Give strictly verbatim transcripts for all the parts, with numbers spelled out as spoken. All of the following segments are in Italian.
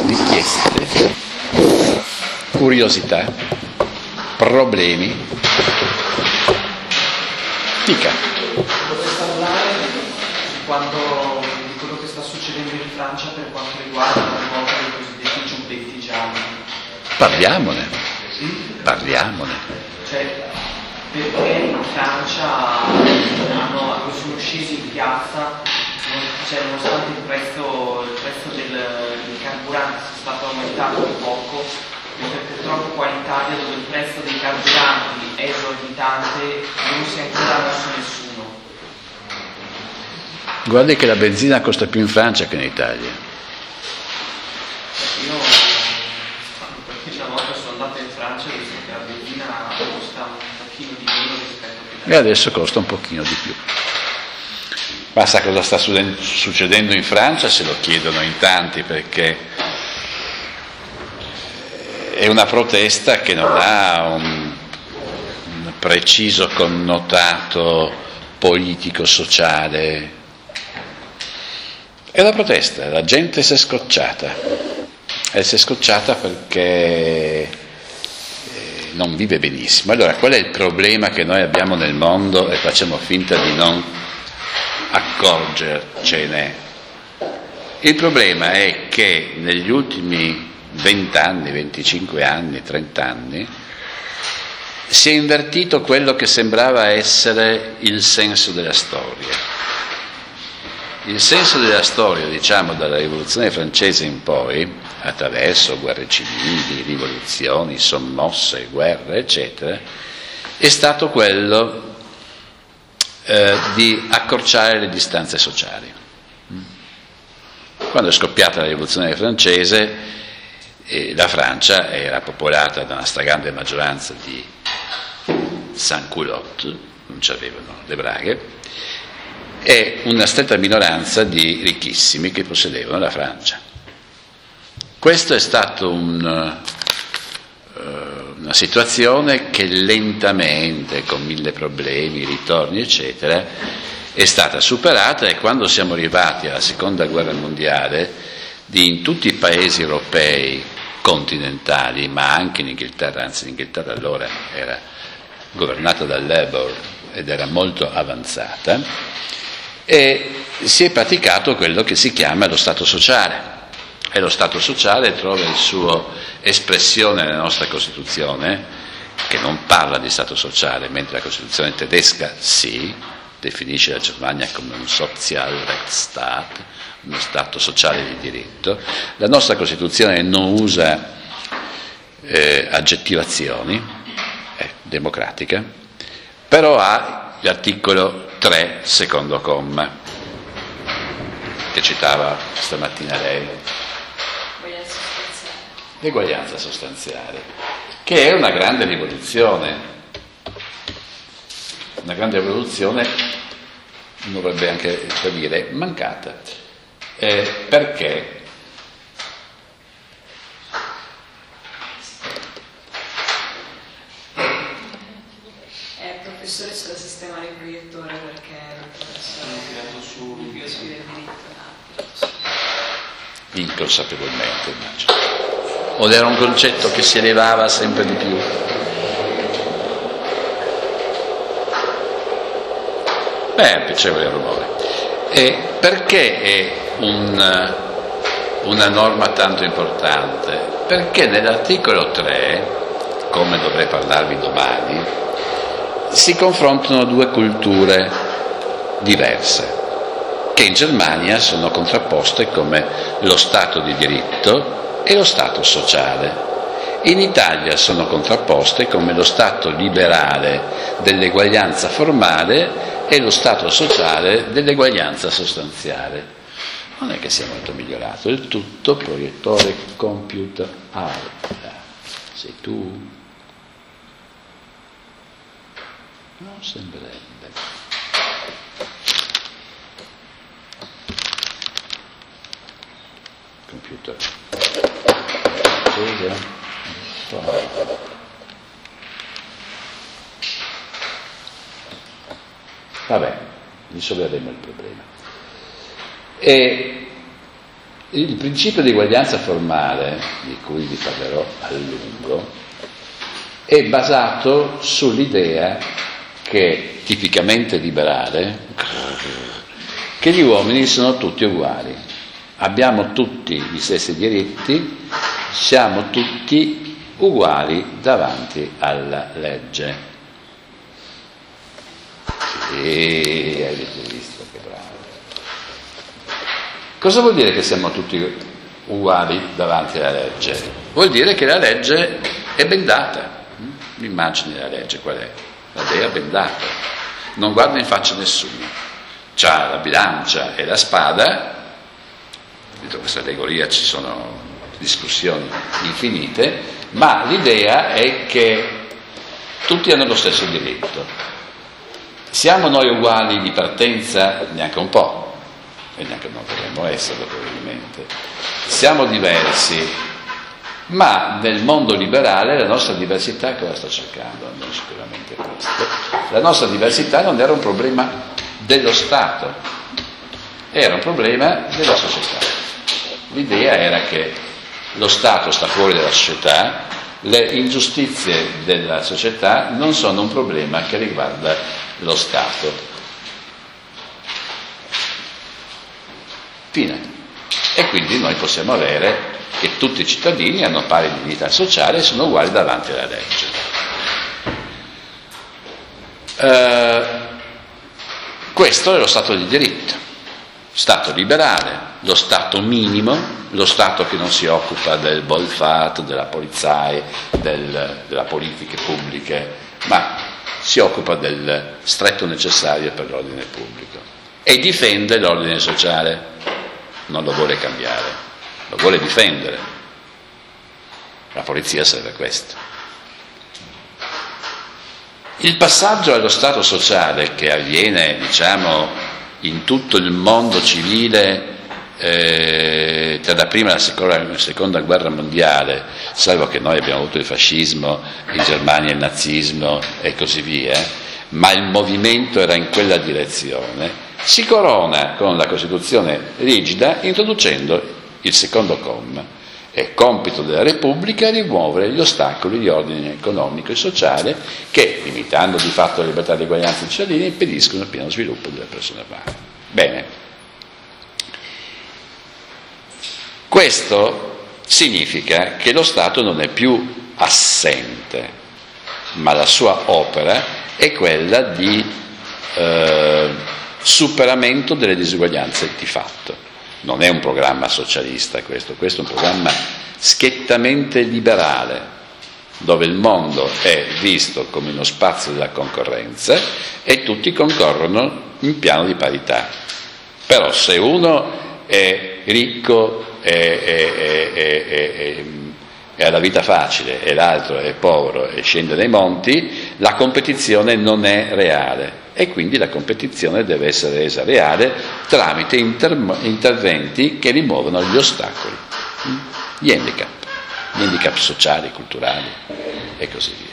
richieste, curiosità, problemi. Dica. Vorrei parlare di, quando, di quello che sta succedendo in Francia per quanto riguarda la rivolta dei cosiddetti giubbetti gialli. Parliamone. Sì? Parliamone. Cioè, perché in Francia hanno, sono scesi in piazza, cioè, nonostante il prezzo, il prezzo del, del carburante sia stato aumentato di poco, mentre purtroppo qua in Italia, dove il prezzo dei carburanti è esorbitante, non si è ancora mosso nessuno. Guardi che la benzina costa più in Francia che in Italia. Io una volta sono andato in Francia e ho visto che la benzina costa un pochino di meno rispetto a... E adesso costa un pochino di più. Ma sa cosa sta succedendo in Francia? Se lo chiedono in tanti, perché è una protesta che non ha un, un preciso connotato politico-sociale. È una protesta, la gente si è scocciata. E si è scocciata perché non vive benissimo. Allora, qual è il problema che noi abbiamo nel mondo e facciamo finta di non accorgercene? Il problema è che negli ultimi vent'anni, venticinque anni, trenta anni si è invertito quello che sembrava essere il senso della storia. Il senso della storia, diciamo, dalla rivoluzione francese in poi, attraverso guerre civili, rivoluzioni, sommosse, guerre, eccetera, è stato quello eh, di accorciare le distanze sociali. Quando è scoppiata la rivoluzione francese, eh, la Francia era popolata da una stragrande maggioranza di sans-culottes, non c'avevano le braghe, e una stretta minoranza di ricchissimi che possedevano la Francia. Questo è stato un, uh, una situazione che lentamente, con mille problemi, ritorni, eccetera, è stata superata, e quando siamo arrivati alla seconda guerra mondiale, di, in tutti i paesi europei continentali, ma anche in Inghilterra, anzi l'Inghilterra allora era governata dal Labour ed era molto avanzata, e si è praticato quello che si chiama lo Stato sociale, e lo Stato sociale trova il suo espressione nella nostra Costituzione, che non parla di Stato sociale, mentre la Costituzione tedesca sì, definisce la Germania come un Sozialrechtsstaat, uno Stato sociale di diritto. La nostra Costituzione non usa eh, aggettivazioni, è democratica, però ha l'articolo tre, secondo comma, che citava stamattina lei, l'eguaglianza sostanziale, che è una grande rivoluzione, una grande rivoluzione, uno dovrebbe anche dire mancata, eh, perché professore, c'è da sistemare il proiettore perché il professore è tirato su il diritto. Inconsapevolmente, immagino. O era un concetto che si elevava sempre di più? Beh, è piacevole il rumore. E perché è un, una norma tanto importante? Perché nell'articolo tre, come dovrei parlarvi domani, si confrontano due culture diverse, che in Germania sono contrapposte come lo Stato di diritto e lo Stato sociale. In Italia sono contrapposte come lo Stato liberale dell'eguaglianza formale e lo Stato sociale dell'eguaglianza sostanziale. Non è che sia molto migliorato, il tutto proiettore computer out. Sei tu? Non sembrerebbe. Computer. Scusa. Vabbè, risolveremo il problema. E Il principio di eguaglianza formale, di cui vi parlerò a lungo, è basato sull'idea che, tipicamente liberale, che gli uomini sono tutti uguali, abbiamo tutti gli stessi diritti, siamo tutti uguali davanti alla legge. Sì, avete visto che bravo. Cosa vuol dire che siamo tutti uguali davanti alla legge? Vuol dire che la legge è bendata. L'immagine della legge qual è? La dea bendata, non guarda in faccia a nessuno, c'ha la bilancia e la spada. Dietro questa allegoria ci sono discussioni infinite, ma l'idea è che tutti hanno lo stesso diritto. Siamo noi uguali di partenza? Neanche un po', e neanche non dovremmo esserlo probabilmente. Siamo diversi, ma nel mondo liberale la nostra diversità cosa sta cercando? Non sicuramente questo. La nostra diversità non era un problema dello Stato, era un problema della società. L'idea era che lo Stato sta fuori dalla società, le ingiustizie della società non sono un problema che riguarda lo Stato. Fine. E quindi noi possiamo avere che tutti i cittadini hanno pari dignità sociale e sono uguali davanti alla legge. Eh, questo è lo Stato di diritto, Stato liberale, lo Stato minimo, lo Stato che non si occupa del welfare, della polizia, del, della politiche pubbliche, ma si occupa del stretto necessario per l'ordine pubblico e difende l'ordine sociale, non lo vuole cambiare. Lo vuole difendere. La polizia serve a questo. Il passaggio allo Stato sociale che avviene, diciamo, in tutto il mondo civile eh, tra la prima e la seconda, la seconda guerra mondiale, salvo che noi abbiamo avuto il fascismo, in Germania il nazismo e così via, ma il movimento era in quella direzione, si corona con la Costituzione rigida introducendo il secondo comma. È compito della Repubblica rimuovere gli ostacoli di ordine economico e sociale che, limitando di fatto la libertà e l'eguaglianza dei cittadini, impediscono il pieno sviluppo delle persone umane. Bene. Questo significa che lo Stato non è più assente, ma la sua opera è quella di eh, superamento delle disuguaglianze di fatto. Non è un programma socialista questo, questo è un programma schiettamente liberale, dove il mondo è visto come uno spazio della concorrenza e tutti concorrono in piano di parità. Però se uno è ricco e, e, e, e, e, e ha la vita facile e l'altro è povero e scende dai monti, la competizione non è reale. E quindi la competizione deve essere resa reale tramite inter- interventi che rimuovono gli ostacoli, gli handicap, gli handicap sociali, culturali e così via.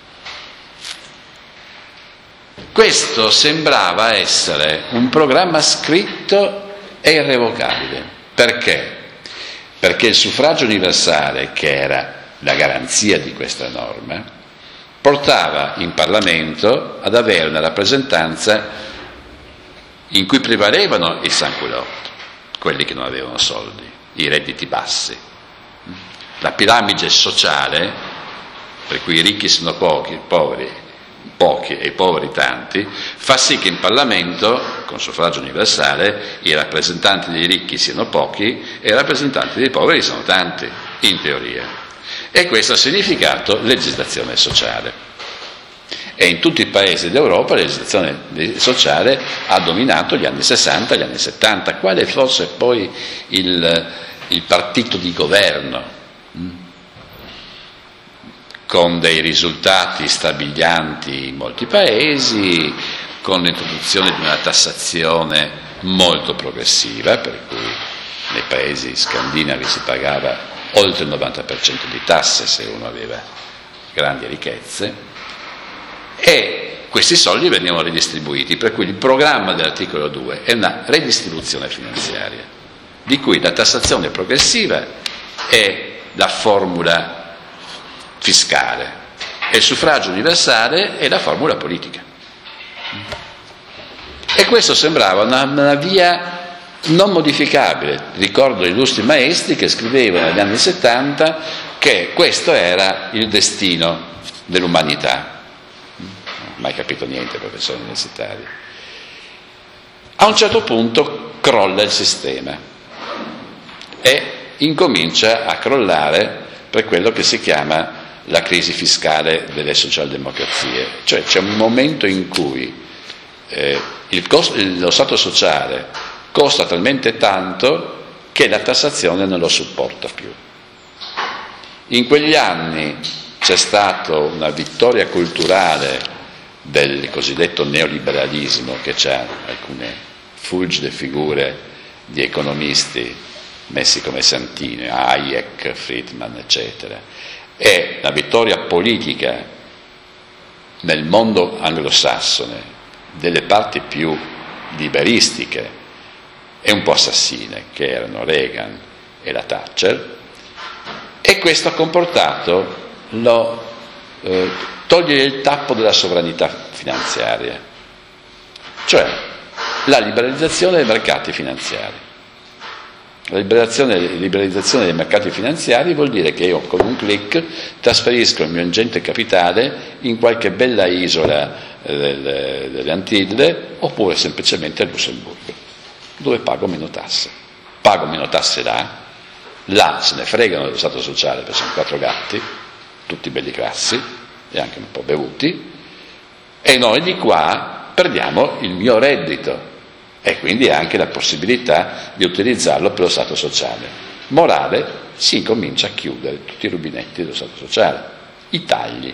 Questo sembrava essere un programma scritto e irrevocabile. Perché? Perché il suffragio universale, che era la garanzia di questa norma, portava in Parlamento ad avere una rappresentanza in cui prevalevano i sanculotti, quelli che non avevano soldi, i redditi bassi. La piramide sociale, per cui i ricchi sono pochi, i poveri pochi e i poveri tanti, fa sì che in Parlamento, con suffragio universale, i rappresentanti dei ricchi siano pochi e i rappresentanti dei poveri sono tanti, in teoria. E questo ha significato legislazione sociale. E in tutti i paesi d'Europa la legislazione sociale ha dominato gli anni sessanta, gli anni settanta. Quale fosse poi il, il partito di governo, con dei risultati strabilianti in molti paesi, con l'introduzione di una tassazione molto progressiva, per cui nei paesi scandinavi si pagava oltre il novanta per cento di tasse se uno aveva grandi ricchezze, e questi soldi venivano ridistribuiti, per cui il programma dell'articolo due è una redistribuzione finanziaria. di cui la tassazione progressiva è la formula fiscale e il suffragio universale è la formula politica. E questo sembrava una, una via non modificabile. Ricordo illustri maestri che scrivevano negli anni settanta che questo era il destino dell'umanità. Non ho mai capito niente, professori universitari. A un certo punto crolla il sistema e incomincia a crollare per quello che si chiama la crisi fiscale delle socialdemocrazie. Cioè c'è un momento in cui eh, il costo, lo Stato sociale costa talmente tanto che la tassazione non lo supporta più. In quegli anni c'è stata una vittoria culturale del cosiddetto neoliberalismo, che c'ha alcune fulgide figure di economisti messi come santine, Hayek, Friedman, eccetera, e la vittoria politica nel mondo anglosassone delle parti più liberistiche e un po' assassine, che erano Reagan e la Thatcher, e questo ha comportato lo, eh, togliere il tappo della sovranità finanziaria, cioè la liberalizzazione dei mercati finanziari. La liberalizzazione, liberalizzazione dei mercati finanziari vuol dire che io con un clic trasferisco il mio ingente capitale in qualche bella isola delle, delle Antille oppure semplicemente a Lussemburgo, dove pago meno tasse. Pago meno tasse là, là se ne fregano dello Stato sociale perché sono quattro gatti, tutti belli grassi e anche un po' bevuti, e noi di qua perdiamo il mio reddito e quindi anche la possibilità di utilizzarlo per lo Stato sociale. Morale, si incomincia a chiudere tutti i rubinetti dello Stato sociale, i tagli.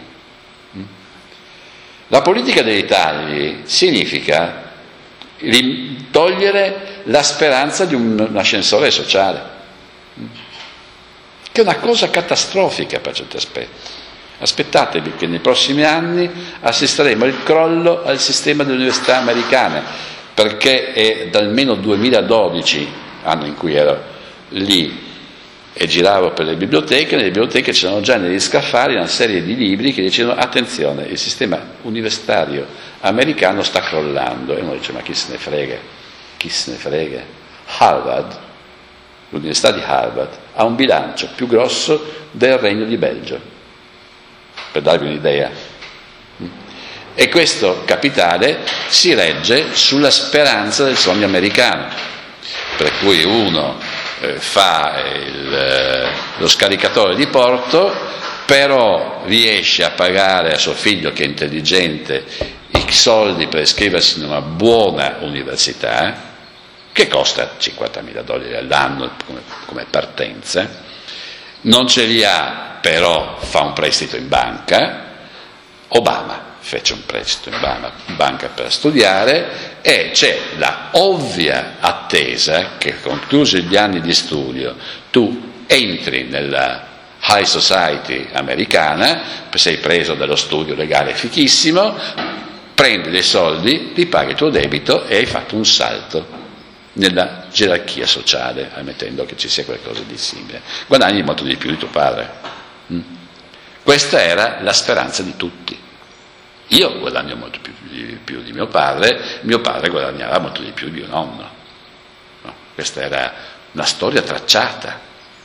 La politica dei tagli significa togliere la speranza di un ascensore sociale, che è una cosa catastrofica per certi aspetti. Aspettatevi che nei prossimi anni assisteremo al crollo al sistema delle università americane, perché è da almeno duemiladodici, anno in cui ero lì e giravo per le biblioteche, nelle biblioteche c'erano già negli scaffali una serie di libri che dicevano attenzione, il sistema universitario americano sta crollando, e uno dice ma chi se ne frega, chi se ne frega. Harvard, l'università di Harvard, ha un bilancio più grosso del Regno di Belgio, per darvi un'idea. E questo capitale si regge sulla speranza del sogno americano, per cui uno eh, fa il, eh, lo scaricatore di porto, però riesce a pagare a suo figlio, che è intelligente, i soldi per iscriversi in una buona università, che costa cinquantamila dollari all'anno come, come partenza, non ce li ha, però fa un prestito in banca. Obama fece un prestito in banca per studiare, e c'è la ovvia attesa che, conclusi gli anni di studio, tu entri nella high society americana, sei preso dallo studio legale fichissimo, prendi dei soldi, ti paghi il tuo debito e hai fatto un salto nella gerarchia sociale, ammettendo che ci sia qualcosa di simile. Guadagni molto di più di tuo padre. Questa era la speranza di tutti. Io guadagno molto più di, più di mio padre, mio padre guadagnava molto di più di mio nonno. No, questa era una storia tracciata.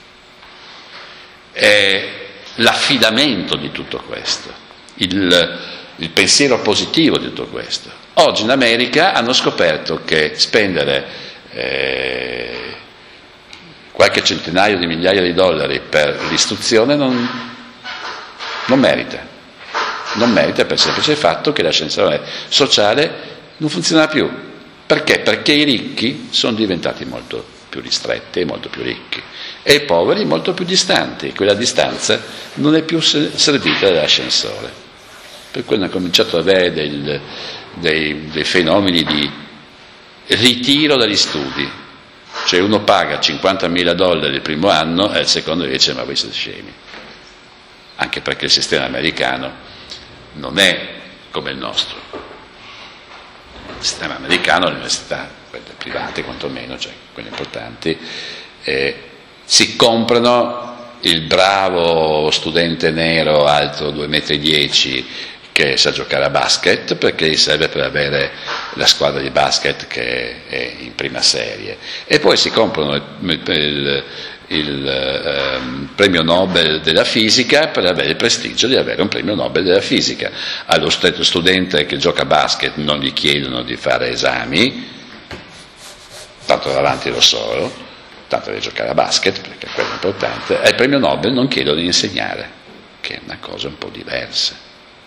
E l'affidamento di tutto questo, il, il pensiero positivo di tutto questo. Oggi in America hanno scoperto che spendere eh, qualche centinaio di migliaia di dollari per l'istruzione non, non merita. Non merita per il semplice fatto che l'ascensore sociale non funziona più. Perché? Perché i ricchi sono diventati molto più ristretti e molto più ricchi, e i poveri molto più distanti. Quella distanza non è più servita dall'ascensore. Per cui hanno cominciato ad avere del, dei, dei fenomeni di ritiro dagli studi. Cioè uno paga cinquantamila dollari il primo anno e il secondo dice ma voi siete scemi. Anche perché il sistema americano non è come il nostro. Il sistema americano, l'università quelle private quantomeno, cioè quelle importanti, eh, si comprano il bravo studente nero alto due metri e dieci che sa giocare a basket, perché gli serve per avere la squadra di basket che è in prima serie, e poi si comprano il, il, il eh, premio Nobel della fisica per avere il prestigio di avere un premio Nobel della fisica. Allo studente che gioca a basket non gli chiedono di fare esami, tanto davanti lo so, tanto deve giocare a basket perché quello è importante, e il premio Nobel non chiedono di insegnare, che è una cosa un po' diversa.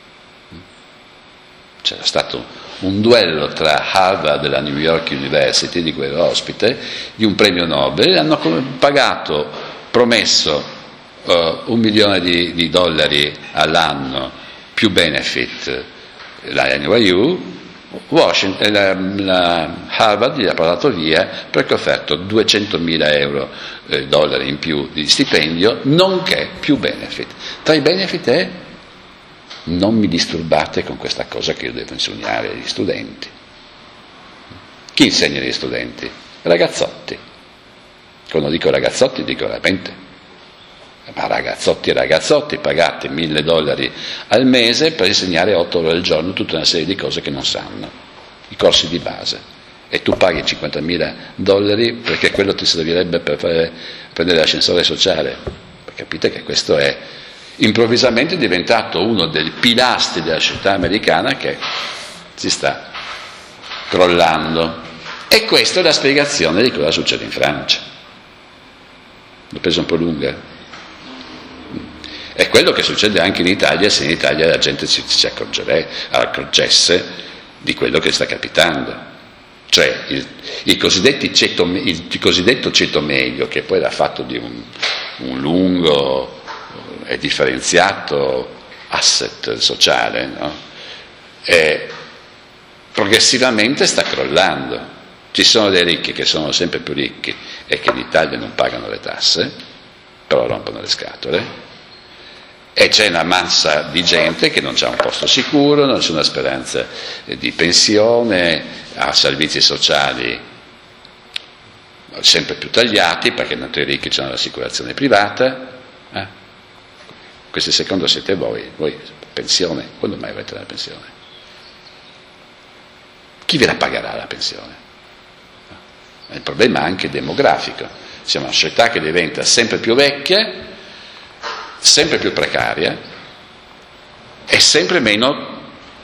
C'era stato un duello tra Harvard e la New York University, di quello ospite, di un premio Nobel, hanno pagato, promesso uh, un milione di, di dollari all'anno più benefit la N Y U, Washington, la, la Harvard gli ha parlato via perché ha offerto duecentomila euro eh, dollari in più di stipendio, nonché più benefit. Tra i benefit è: non mi disturbate con questa cosa che io devo insegnare agli studenti. Chi insegna agli studenti? Ragazzotti. Quando dico ragazzotti dico veramente, ma ragazzotti e ragazzotti, pagate mille dollari al mese per insegnare otto ore al giorno tutta una serie di cose che non sanno, i corsi di base, e tu paghi cinquantamila dollari perché quello ti servirebbe per fare, prendere l'ascensore sociale. Capite che questo è improvvisamente diventato uno dei pilastri della società americana che si sta crollando. E questa è la spiegazione di cosa succede in Francia. L'ho presa un po' lunga. È quello che succede anche in Italia, se in Italia la gente si, si accorgesse di quello che sta capitando. Cioè il, il, cosiddetti ceto, il, il cosiddetto ceto medio, che poi era fatto di un, un lungo e differenziato asset sociale, no? E progressivamente sta crollando. Ci sono dei ricchi che sono sempre più ricchi e che in Italia non pagano le tasse, però rompono le scatole, e c'è una massa di gente che non c'ha un posto sicuro, non c'è una speranza di pensione, ha servizi sociali sempre più tagliati perché tanto i ricchi hanno l'assicurazione privata. Eh? Questi secondo siete voi, voi pensione, quando mai avrete la pensione? Chi ve la pagherà la pensione? È il problema anche demografico. Siamo una società che diventa sempre più vecchia, sempre più precaria e sempre meno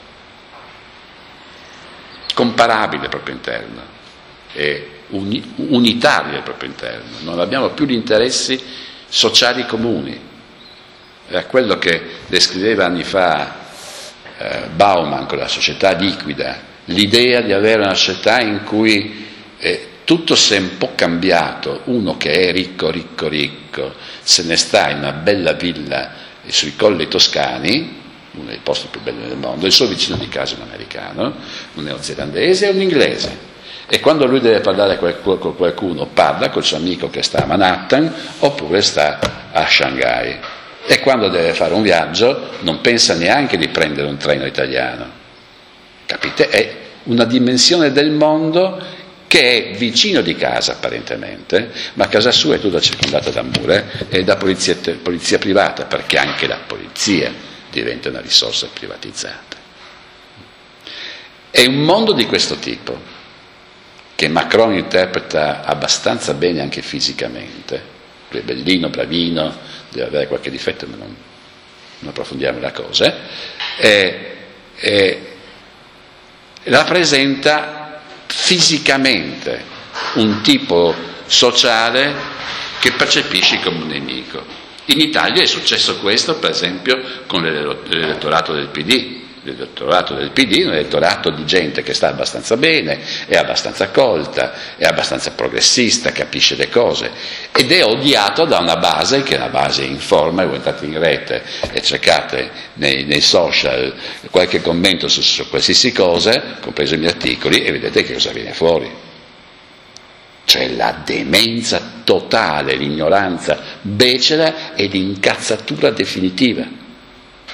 comparabile al proprio interno e uni, unitaria al proprio interno. Non abbiamo più gli interessi sociali comuni. Era quello che descriveva anni fa eh, Bauman con la società liquida, l'idea di avere una società in cui eh, tutto si è un po' cambiato, uno che è ricco, ricco, ricco, se ne sta in una bella villa sui colli toscani, uno dei posti più belli del mondo, il suo vicino di casa è un americano, un neozelandese e un inglese, e quando lui deve parlare con qualcuno parla col suo amico che sta a Manhattan oppure sta a Shanghai, e quando deve fare un viaggio non pensa neanche di prendere un treno italiano. Capite? È una dimensione del mondo che è vicino di casa apparentemente, ma casa sua è tutta circondata da mura e da polizia, polizia privata, perché anche la polizia diventa una risorsa privatizzata. È un mondo di questo tipo che Macron interpreta abbastanza bene anche fisicamente. Lui è bellino, bravino, deve avere qualche difetto, ma non, non approfondiamo la cosa, e, e rappresenta fisicamente un tipo sociale che percepisci come un nemico. In Italia è successo questo, per esempio, con l'elettorato del P D. L'elettorato del P D è un elettorato di gente che sta abbastanza bene, è abbastanza colta, è abbastanza progressista, capisce le cose, ed è odiato da una base che è una base informa. Voi entrate in rete e cercate nei, nei social qualche commento su, su qualsiasi cosa, compreso i miei articoli, e vedete che cosa viene fuori. Cioè la demenza totale, l'ignoranza becera e l'incazzatura definitiva.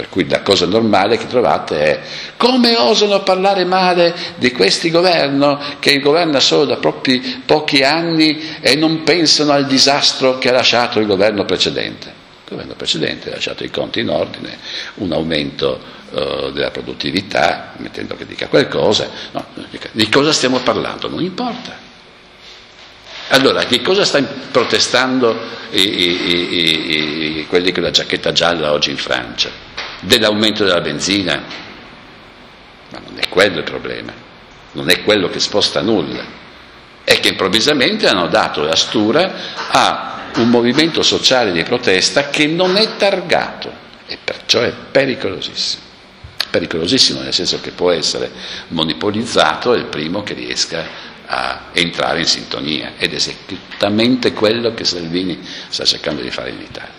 Per cui la cosa normale che trovate è: come osano parlare male di questo governo che governa solo da pochi, pochi anni e non pensano al disastro che ha lasciato il governo precedente. Il governo precedente ha lasciato i conti in ordine, un aumento uh, della produttività, mettendo che dica qualcosa. No, di cosa stiamo parlando? Non importa. Allora, di cosa stanno protestando i, i, i, i, quelli con la giacchetta gialla oggi in Francia? Dell'aumento della benzina? Ma non è quello il problema, non è quello che sposta nulla, è che improvvisamente hanno dato la stura a un movimento sociale di protesta che non è targato e perciò è pericolosissimo. Pericolosissimo nel senso che può essere monopolizzato il primo che riesca a entrare in sintonia, ed è esattamente quello che Salvini sta cercando di fare in Italia.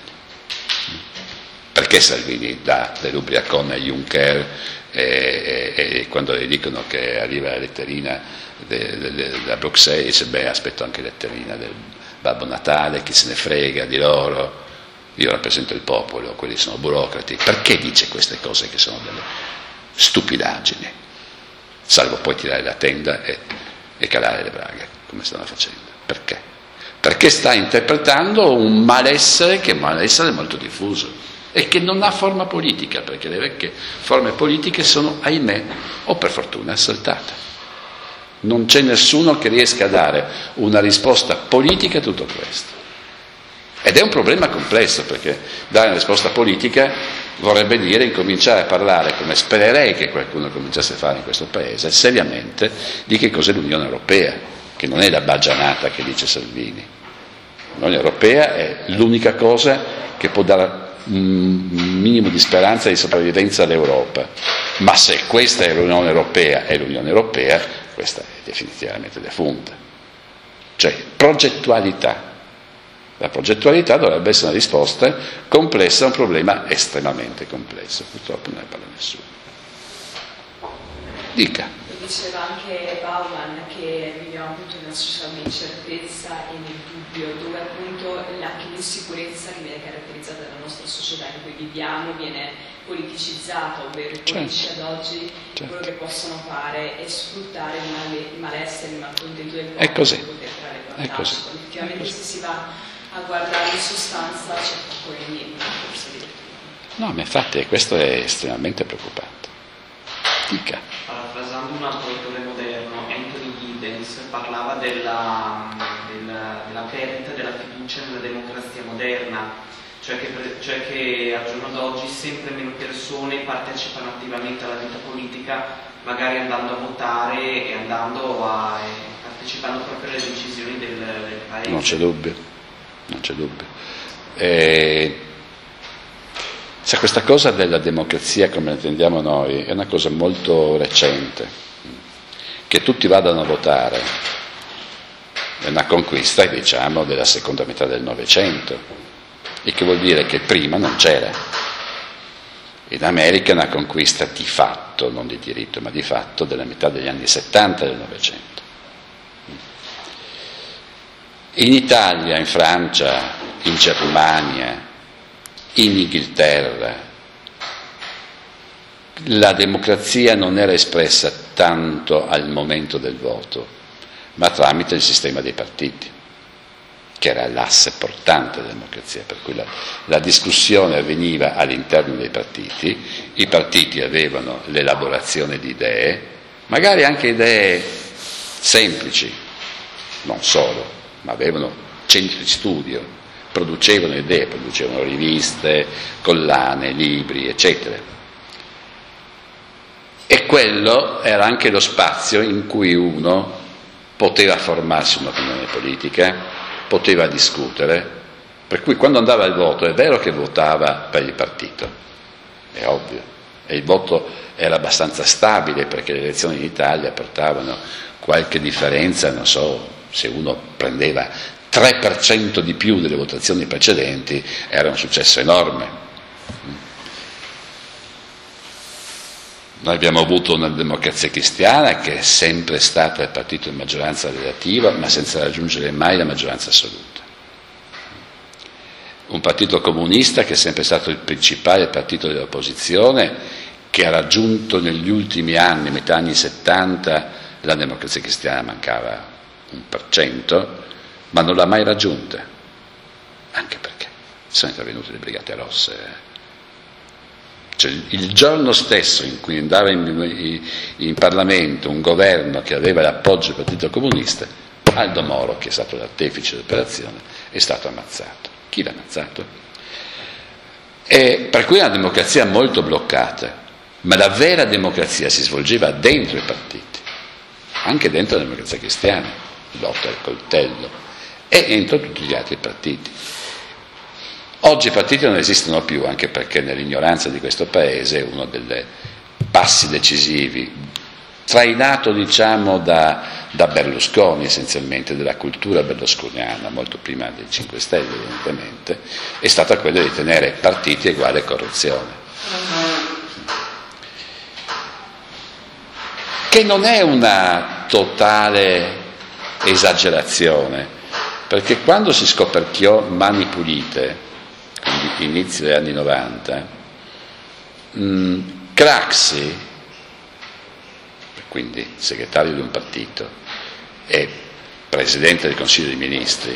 Perché Salvini dà dell'ubriacone a Juncker e, e, e quando le dicono che arriva la letterina de, de, de, da Bruxelles dice: beh, aspetto anche la letterina del Babbo Natale, chi se ne frega di loro, io rappresento il popolo, quelli sono burocrati. Perché dice queste cose che sono delle stupidaggini, salvo poi tirare la tenda e e calare le braghe, come stanno facendo? Perché? Perché sta interpretando un malessere che è un malessere molto diffuso e che non ha forma politica, perché le vecchie forme politiche sono, ahimè, o per fortuna, assaltate. Non c'è nessuno che riesca a dare una risposta politica a tutto questo. Ed è un problema complesso, perché dare una risposta politica vorrebbe dire incominciare a parlare, come spererei che qualcuno cominciasse a fare in questo Paese, seriamente, di che cos'è l'Unione Europea, che non è la baggianata che dice Salvini. L'Unione Europea è l'unica cosa che può dare un minimo di speranza di sopravvivenza all'Europa. Ma se questa è l'Unione Europea e l'Unione Europea, questa è definitivamente defunta. Cioè, progettualità. La progettualità dovrebbe essere una risposta complessa a un problema estremamente complesso. Purtroppo non ne parla nessuno. Dica. Lo diceva anche Bauman che viviamo appunto in una società di incertezza e nel dubbio, dove appunto anche l'insicurezza che viene caratterizzata dalla nostra società in cui viviamo viene politicizzata, ovvero i politici ad oggi certo. quello che possono fare è sfruttare il, male, il malessere, il malcontento del popolo per poter trarre vantaggio. È così. Effettivamente se si va a guardare in sostanza c'è poco e niente. No, ma infatti questo è estremamente preoccupante. Dica. Parafrasando un autore moderno, Anthony Giddens parlava della, della, della perdita della fiducia nella democrazia moderna, cioè che, cioè che al giorno d'oggi sempre meno persone partecipano attivamente alla vita politica, magari andando a votare e andando a eh, partecipando proprio alle decisioni del, del paese. Non c'è dubbio. Non c'è dubbio. Eh, se questa cosa della democrazia come la intendiamo noi è una cosa molto recente, che tutti vadano a votare, è una conquista, diciamo, della seconda metà del Novecento, e che vuol dire che prima non c'era. In America è una conquista di fatto, non di diritto, ma di fatto della metà degli anni settanta del Novecento. In Italia, in Francia, in Germania, in Inghilterra, la democrazia non era espressa tanto al momento del voto, ma tramite il sistema dei partiti, che era l'asse portante della democrazia, per cui la, la discussione avveniva all'interno dei partiti, i partiti avevano l'elaborazione di idee, magari anche idee semplici, non solo, ma avevano centri di studio, producevano idee, producevano riviste, collane, libri, eccetera. E quello era anche lo spazio in cui uno poteva formarsi un'opinione politica, poteva discutere, per cui quando andava al voto è vero che votava per il partito, è ovvio, e il voto era abbastanza stabile perché le elezioni in Italia portavano qualche differenza, non so, se uno prendeva tre per cento di più delle votazioni precedenti era un successo enorme. Noi abbiamo avuto una democrazia cristiana che è sempre stata il partito di maggioranza relativa, ma senza raggiungere mai la maggioranza assoluta. un partito comunista che è sempre stato il principale partito dell'opposizione, che ha raggiunto negli ultimi anni, metà anni settanta, la Democrazia Cristiana mancava un per cento, ma non l'ha mai raggiunta, anche perché sono intervenute le Brigate Rosse. Cioè, il giorno stesso in cui andava in, in Parlamento un governo che aveva l'appoggio del Partito Comunista, Aldo Moro, che è stato l'artefice dell'operazione, è stato ammazzato. Chi l'ha ammazzato? E per cui è una democrazia molto bloccata, ma la vera democrazia si svolgeva dentro i partiti, anche dentro la Democrazia Cristiana, lotta al coltello, e entro tutti gli altri partiti. Oggi i partiti non esistono più, anche perché nell'ignoranza di questo Paese uno dei passi decisivi, trainato diciamo da, da Berlusconi essenzialmente, della cultura berlusconiana, molto prima dei cinque Stelle evidentemente, è stata quella di tenere partiti uguali a corruzione. Che non è una totale esagerazione, perché quando si scoperchiò Mani Pulite, quindi inizio degli anni novanta, mh, Craxi, quindi segretario di un partito e presidente del Consiglio dei Ministri,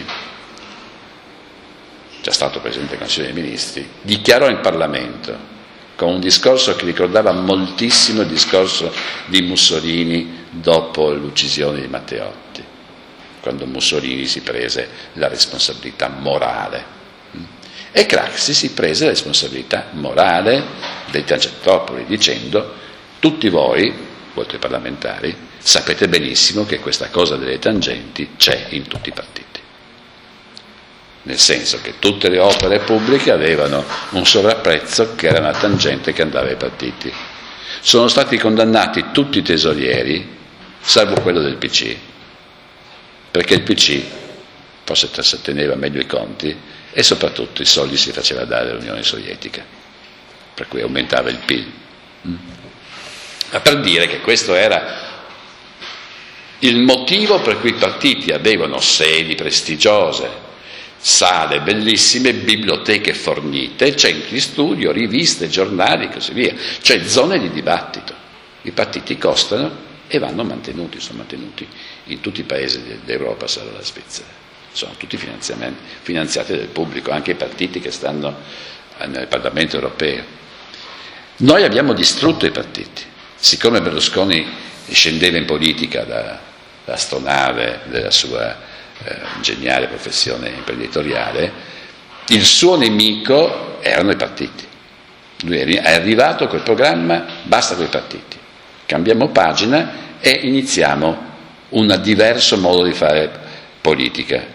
già stato presidente del Consiglio dei Ministri, dichiarò in Parlamento con un discorso che ricordava moltissimo il discorso di Mussolini dopo l'uccisione di Matteotti, quando Mussolini si prese la responsabilità morale. E Craxi si prese la responsabilità morale dei Tangentopoli dicendo: tutti voi, oltre ai parlamentari, sapete benissimo che questa cosa delle tangenti c'è in tutti i partiti, nel senso che tutte le opere pubbliche avevano un sovrapprezzo che era una tangente che andava ai partiti. Sono stati condannati tutti i tesorieri, salvo quello del P C, perché il P C forse teneva meglio i conti e soprattutto i soldi si faceva dare all'Unione Sovietica, per cui aumentava il P I L. Ma per dire che questo era il motivo per cui i partiti avevano sedi prestigiose, sale bellissime, biblioteche fornite, centri studio, riviste, giornali e così via, cioè zone di dibattito. I partiti costano e vanno mantenuti, sono mantenuti in tutti i paesi d'Europa, salvo la Svizzera. Sono tutti finanziati dal pubblico, anche i partiti che stanno nel Parlamento europeo. Noi abbiamo distrutto i partiti. Siccome Berlusconi scendeva in politica da, da astronave della sua eh, geniale professione imprenditoriale, il suo nemico erano i partiti. Lui è arrivato col programma basta coi partiti, cambiamo pagina e iniziamo un diverso modo di fare politica.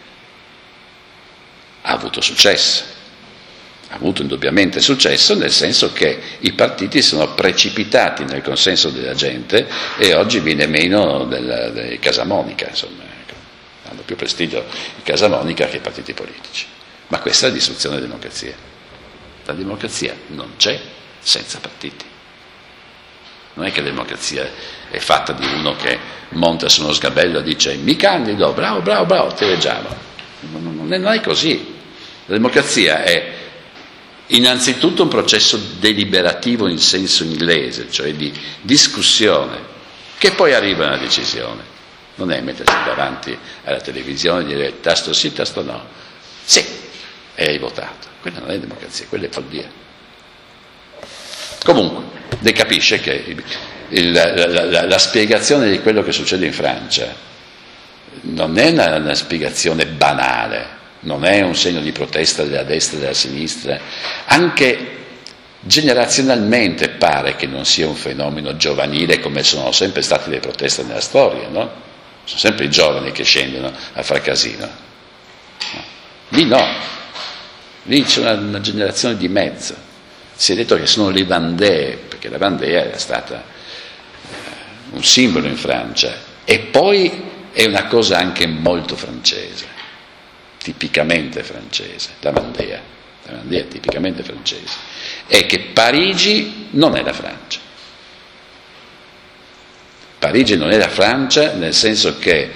Ha avuto successo, ha avuto indubbiamente successo, nel senso che i partiti sono precipitati nel consenso della gente e oggi viene meno del, del Casamonica, insomma, hanno più prestigio i Casamonica che i partiti politici. Ma questa è la distruzione della democrazia. La democrazia non c'è senza partiti. Non è che la democrazia è fatta di uno che monta su uno sgabello e dice mi candido, bravo, bravo, bravo, ti eleggiamo. Non è così. La democrazia è innanzitutto un processo deliberativo in senso inglese, cioè di discussione, che poi arriva a una decisione. Non è mettersi davanti alla televisione e dire tasto sì, tasto no. Sì, e hai votato. Quella non è democrazia, quella è follia. Comunque, lei capisce che il, il, la, la, la spiegazione di quello che succede in Francia non è una, una spiegazione banale, non è un segno di protesta della destra e della sinistra, anche generazionalmente pare che non sia un fenomeno giovanile come sono sempre state le proteste nella storia, no? Sono sempre i giovani che scendono a far casino. No. Lì no, lì c'è una, una generazione di mezzo. Si è detto che sono le Vendée, perché la Vendée era stata eh, un simbolo in Francia, e poi è una cosa anche molto francese, tipicamente francese, la Vendée, la Vendée è tipicamente francese, è che Parigi non è la Francia. Parigi non è la Francia nel senso che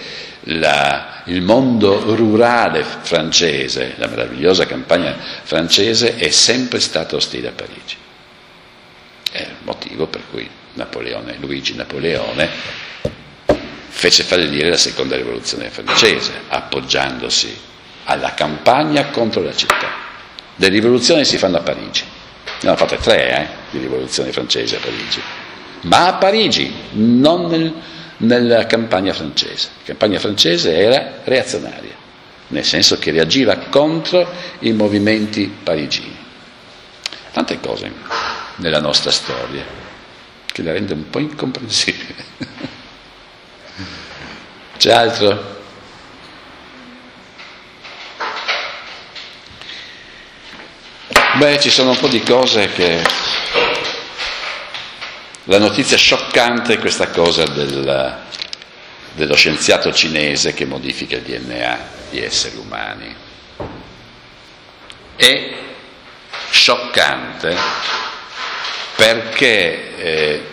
la, il mondo rurale francese, la meravigliosa campagna francese, è sempre stato ostile a Parigi. È il motivo per cui Napoleone, Luigi Napoleone fece fallire la seconda rivoluzione francese, appoggiandosi alla campagna contro la città. Le rivoluzioni si fanno a Parigi, ne hanno fatte tre eh, di rivoluzioni francesi a Parigi, ma a Parigi, non nel, nella campagna francese. La campagna francese era reazionaria, nel senso che reagiva contro i movimenti parigini. Tante cose nella nostra storia che la rende un po' incomprensibile. C'è altro? Beh, ci sono un po' di cose che... La notizia scioccante è questa cosa del, dello scienziato cinese che modifica il D N A di esseri umani. È scioccante perché eh,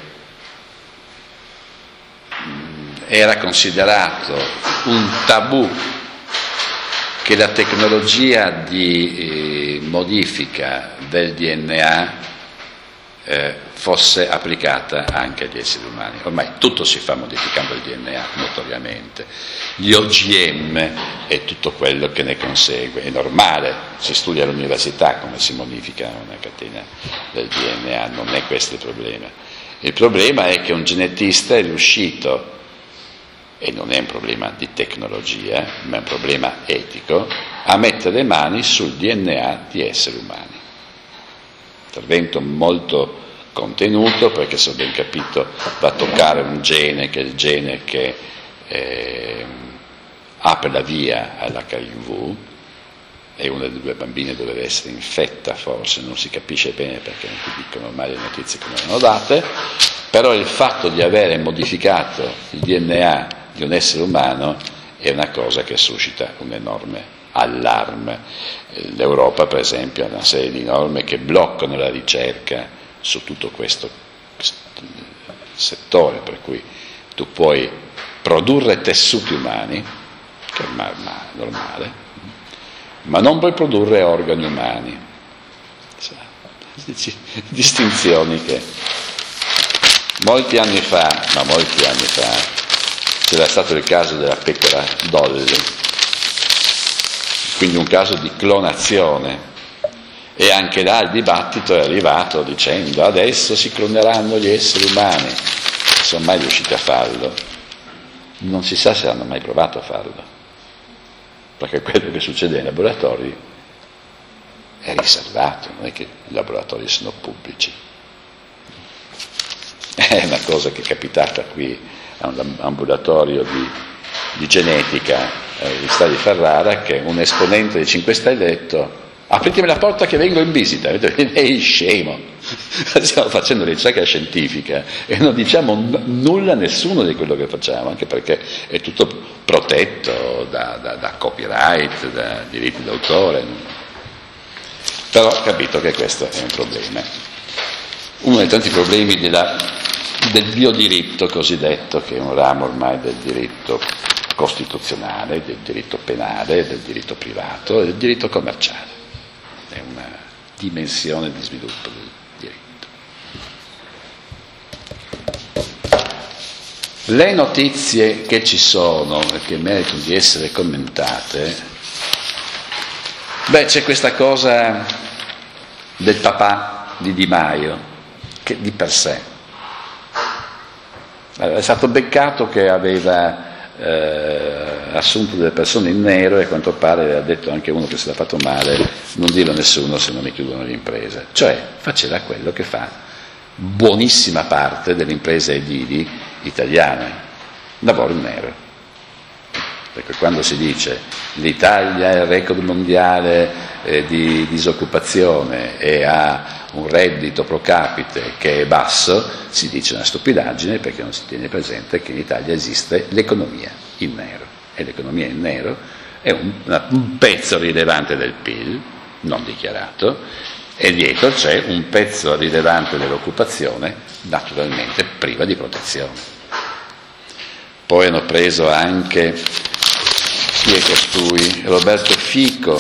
era considerato un tabù che la tecnologia di eh, modifica del D N A eh, fosse applicata anche agli esseri umani. Ormai tutto si fa modificando il D N A, notoriamente. Gli O G M e tutto quello che ne consegue. È normale, si studia all'università come si modifica una catena del D N A, non è questo il problema. Il problema è che un genetista è riuscito, e non è un problema di tecnologia, ma è un problema etico, a mettere le mani sul D N A di esseri umani. Intervento molto contenuto, perché se ho ben capito va a toccare un gene che è il gene che eh, apre la via all'H I V, e una delle due bambine doveva essere infetta, forse, non si capisce bene perché non ti dicono mai le notizie che vengono date, però il fatto di avere modificato il D N A di un essere umano è una cosa che suscita un enorme allarme. L'Europa, per esempio, ha una serie di norme che bloccano la ricerca su tutto questo settore, per cui tu puoi produrre tessuti umani, che è normale, ma non puoi produrre organi umani. Distinzioni che molti anni fa, ma molti anni fa, c'era stato il caso della pecora Dolly, quindi un caso di clonazione, e anche là il dibattito è arrivato dicendo adesso si cloneranno gli esseri umani. Sono mai riusciti a farlo? Non si sa se hanno mai provato a farlo, perché quello che succede nei laboratori è riservato, non è che i laboratori sono pubblici. È una cosa che è capitata qui a un ambulatorio di, di genetica all'Università di Ferrara, che un esponente dei cinque Stelle ha detto: apritemi la porta che vengo in visita. Ehi, scemo, stiamo facendo ricerca scientifica e non diciamo n- nulla a nessuno di quello che facciamo, anche perché è tutto protetto da, da, da copyright, da diritti d'autore. Però ho capito che questo è un problema, uno dei tanti problemi della, del biodiritto cosiddetto, che è un ramo ormai del diritto costituzionale, del diritto penale, del diritto privato e del diritto commerciale. È una dimensione di sviluppo del diritto. Le notizie che ci sono e che meritano di essere commentate, beh, c'è questa cosa del papà di Di Maio, che di per sé è stato beccato che aveva Eh, assunto delle persone in nero, e a quanto pare ha detto anche uno che se l'ha fatto male: non dirlo a nessuno se non mi chiudono l'impresa. Cioè faceva quello che fa buonissima parte delle imprese edili italiane, lavoro in nero. Perché quando si dice l'Italia è il record mondiale eh, di disoccupazione e ha un reddito pro capite che è basso, si dice una stupidaggine, perché non si tiene presente che in Italia esiste l'economia in nero, e l'economia in nero è un, una, un pezzo rilevante del P I L non dichiarato, e dietro c'è un pezzo rilevante dell'occupazione naturalmente priva di protezione. Poi hanno preso anche Chi è costui? Roberto Fico.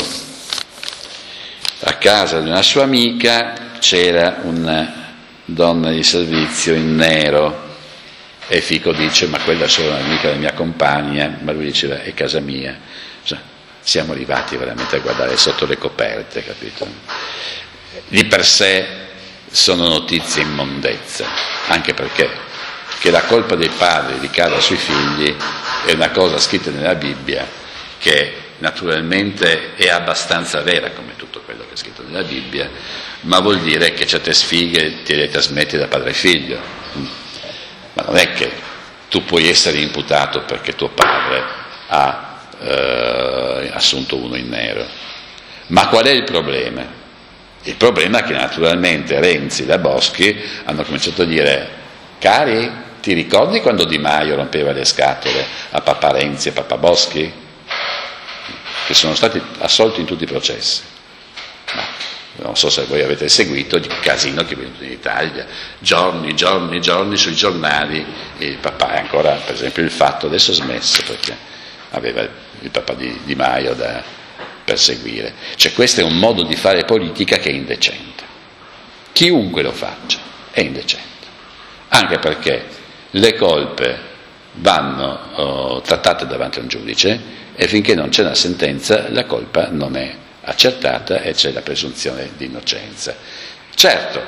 A casa di una sua amica c'era una donna di servizio in nero e Fico dice: ma quella è solo un'amica della mia compagna, ma lui diceva: è casa mia. Cioè, siamo arrivati veramente a guardare sotto le coperte, capito? Di per sé sono notizie immondezza, anche perché che la colpa dei padri ricada sui figli è una cosa scritta nella Bibbia che naturalmente è abbastanza vera, come tutto quello che è scritto nella Bibbia, ma vuol dire che certe sfighe ti le trasmetti da padre e figlio. Ma non è che tu puoi essere imputato perché tuo padre ha eh, assunto uno in nero. Ma qual è il problema? Il problema è che naturalmente Renzi e la Boschi hanno cominciato a dire: cari, ti ricordi quando Di Maio rompeva le scatole a papà Renzi e papà Boschi? Che sono stati assolti in tutti i processi. Ma non so se voi avete seguito il casino che è venuto in Italia, giorni, giorni, giorni sui giornali. Il papà è ancora, per esempio, il Fatto adesso smesso perché aveva il papà di Di Maio da perseguire. Cioè, questo è un modo di fare politica che è indecente. Chiunque lo faccia è indecente, anche perché le colpe vanno oh, trattate davanti a un giudice e finché non c'è una sentenza la colpa non è accertata e c'è la presunzione di innocenza. Certo,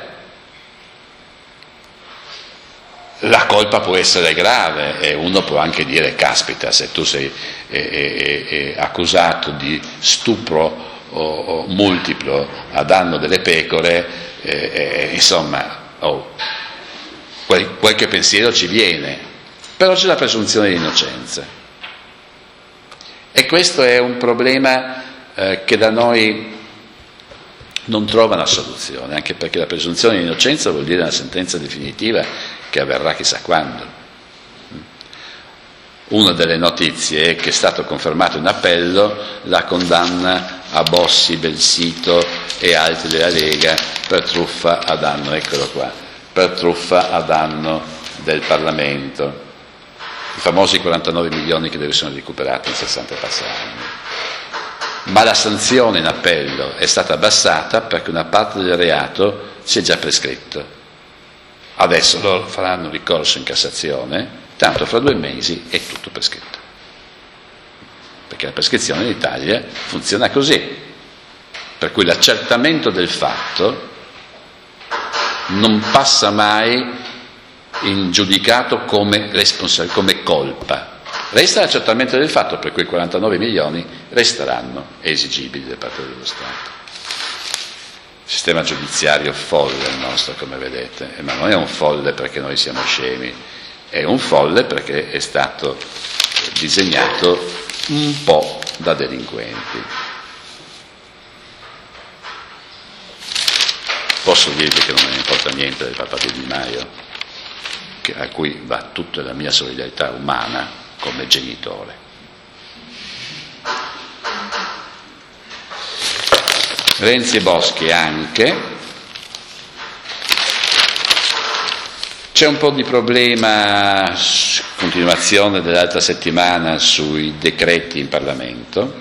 la colpa può essere grave e uno può anche dire: caspita, se tu sei eh, eh, eh, accusato di stupro o, o multiplo a danno delle pecore, eh, eh, insomma, oh, qual- qualche pensiero ci viene, però c'è la presunzione di innocenza. E questo è un problema eh, che da noi non trova una soluzione, anche perché la presunzione di innocenza vuol dire una sentenza definitiva che avverrà chissà quando. Una delle notizie è che è stato confermato in appello la condanna a Bossi, Belsito e altri della Lega per truffa a danno, eccolo qua, per truffa a danno del Parlamento. I famosi quarantanove milioni che deve essere recuperati in sessanta passaggi. Ma la sanzione in appello è stata abbassata perché una parte del reato si è già prescritto. Adesso loro faranno ricorso in Cassazione, tanto fra due mesi è tutto prescritto. Perché la prescrizione in Italia funziona così, per cui l'accertamento del fatto non passa mai in giudicato come, responsa- come colpa. Resta l'accertamento del fatto, per cui quarantanove milioni resteranno esigibili da parte dello Stato. Sistema giudiziario folle il nostro, come vedete, ma non è un folle perché noi siamo scemi, è un folle perché è stato disegnato un po' da delinquenti. Posso dirvi che non me ne importa niente del papà di Di Maio, a cui va tutta la mia solidarietà umana come genitore. Renzi e Boschi anche. C'è un po' di problema, continuazione dell'altra settimana, sui decreti in Parlamento.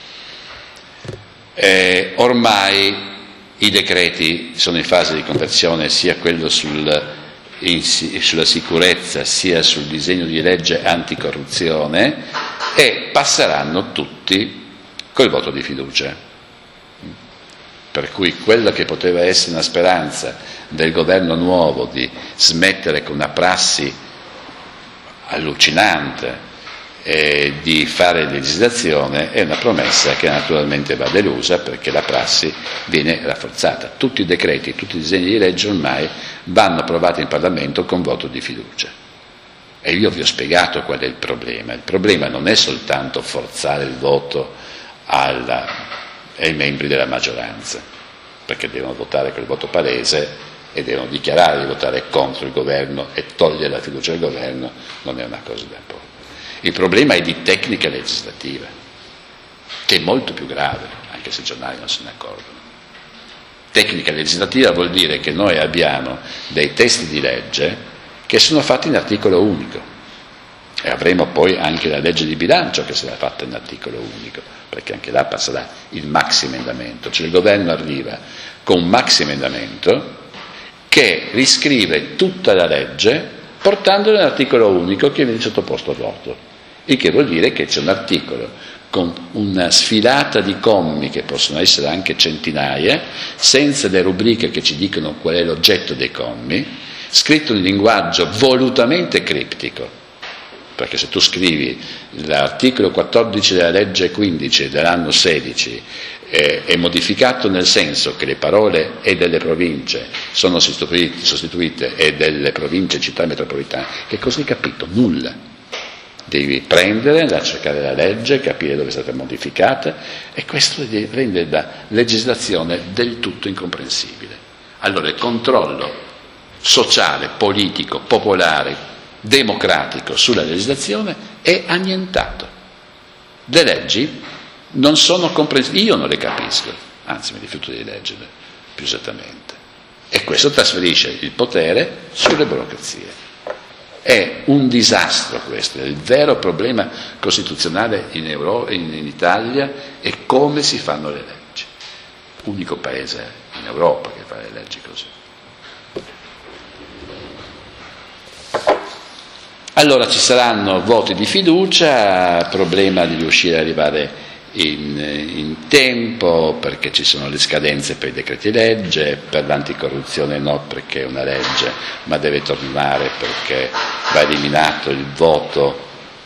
Eh, ormai i decreti sono in fase di conversione, sia quello sul In, sulla sicurezza sia sul disegno di legge anticorruzione, e passeranno tutti col voto di fiducia. Per cui quella che poteva essere una speranza del governo nuovo di smettere con una prassi allucinante e di fare legislazione è una promessa che naturalmente va delusa, perché la prassi viene rafforzata. Tutti i decreti, tutti i disegni di legge ormai vanno approvati in Parlamento con voto di fiducia. E io vi ho spiegato qual è il problema. Il problema non è soltanto forzare il voto alla, ai membri della maggioranza, perché devono votare quel voto palese e devono dichiarare di votare contro il governo e togliere la fiducia al governo, non è una cosa da poco. Il problema è di tecnica legislativa, che è molto più grave, anche se i giornali non se ne accorgono. Tecnica legislativa vuol dire che noi abbiamo dei testi di legge che sono fatti in articolo unico. E avremo poi anche la legge di bilancio che sarà fatta in articolo unico, perché anche là passerà il maxi emendamento, cioè il governo arriva con un maxi emendamento che riscrive tutta la legge portandola nell'articolo unico che viene sottoposto a voto, il che vuol dire che c'è un articolo con una sfilata di commi che possono essere anche centinaia, senza le rubriche che ci dicono qual è l'oggetto dei commi, scritto in linguaggio volutamente criptico. Perché se tu scrivi l'articolo quattordici della legge quindici dell'anno sedici eh, è modificato nel senso che le parole e delle province sono sostituite, sostituite e delle province città metropolitane, che cosa hai capito? Nulla. Devi prendere, cercare la legge, capire dove è stata modificata, e questo rende la legislazione del tutto incomprensibile. Allora il controllo sociale, politico, popolare, democratico sulla legislazione è annientato. Le leggi non sono comprensibili, io non le capisco, anzi mi rifiuto di leggerle più esattamente, e questo trasferisce il potere sulle burocrazie. È un disastro questo, è il vero problema costituzionale in, Euro, in, in Italia è come si fanno le leggi. Unico paese in Europa che fa le leggi così. Allora ci saranno voti di fiducia, problema di riuscire ad arrivare in, in tempo perché ci sono le scadenze per i decreti legge, per l'anticorruzione no perché è una legge ma deve tornare perché va eliminato il voto,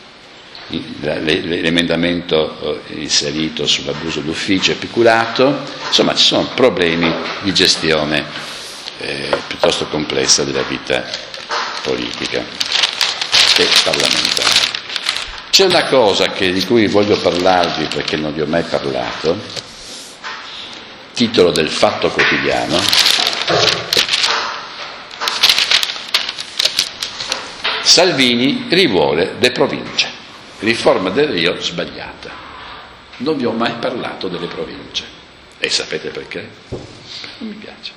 l'emendamento inserito sull'abuso d'ufficio e peculato, insomma ci sono problemi di gestione eh, piuttosto complessa della vita politica parlamentare. C'è una cosa che, di cui voglio parlarvi perché non vi ho mai parlato, titolo del Fatto Quotidiano: Salvini rivuole le province, riforma del Rio sbagliata. Non vi ho mai parlato delle province e sapete perché? Non mi piace.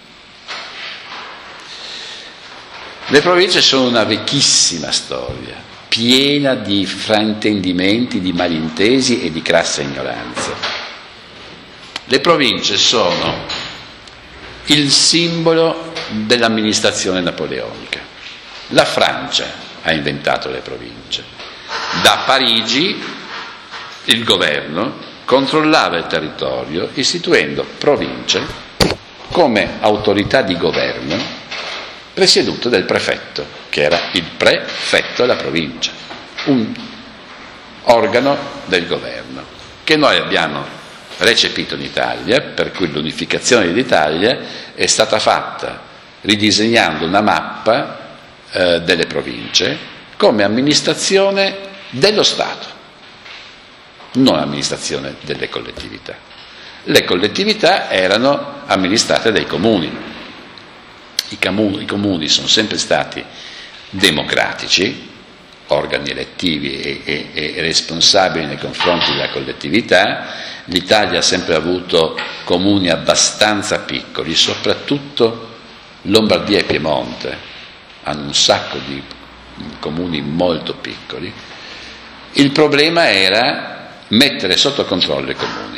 Le province sono una vecchissima storia, piena di fraintendimenti, di malintesi e di crassa ignoranza. Le province sono il simbolo dell'amministrazione napoleonica. La Francia ha inventato le province. Da Parigi il governo controllava il territorio istituendo province come autorità di governo presieduto del prefetto, che era il prefetto della provincia, un organo del governo, che noi abbiamo recepito in Italia, per cui l'unificazione d'Italia è stata fatta ridisegnando una mappa eh, delle province come amministrazione dello Stato, non amministrazione delle collettività. Le collettività erano amministrate dai comuni. I comuni, I comuni sono sempre stati democratici, organi elettivi e, e, e responsabili nei confronti della collettività. L'Italia ha sempre avuto comuni abbastanza piccoli, soprattutto Lombardia e Piemonte hanno un sacco di comuni molto piccoli. Il problema era mettere sotto controllo i comuni,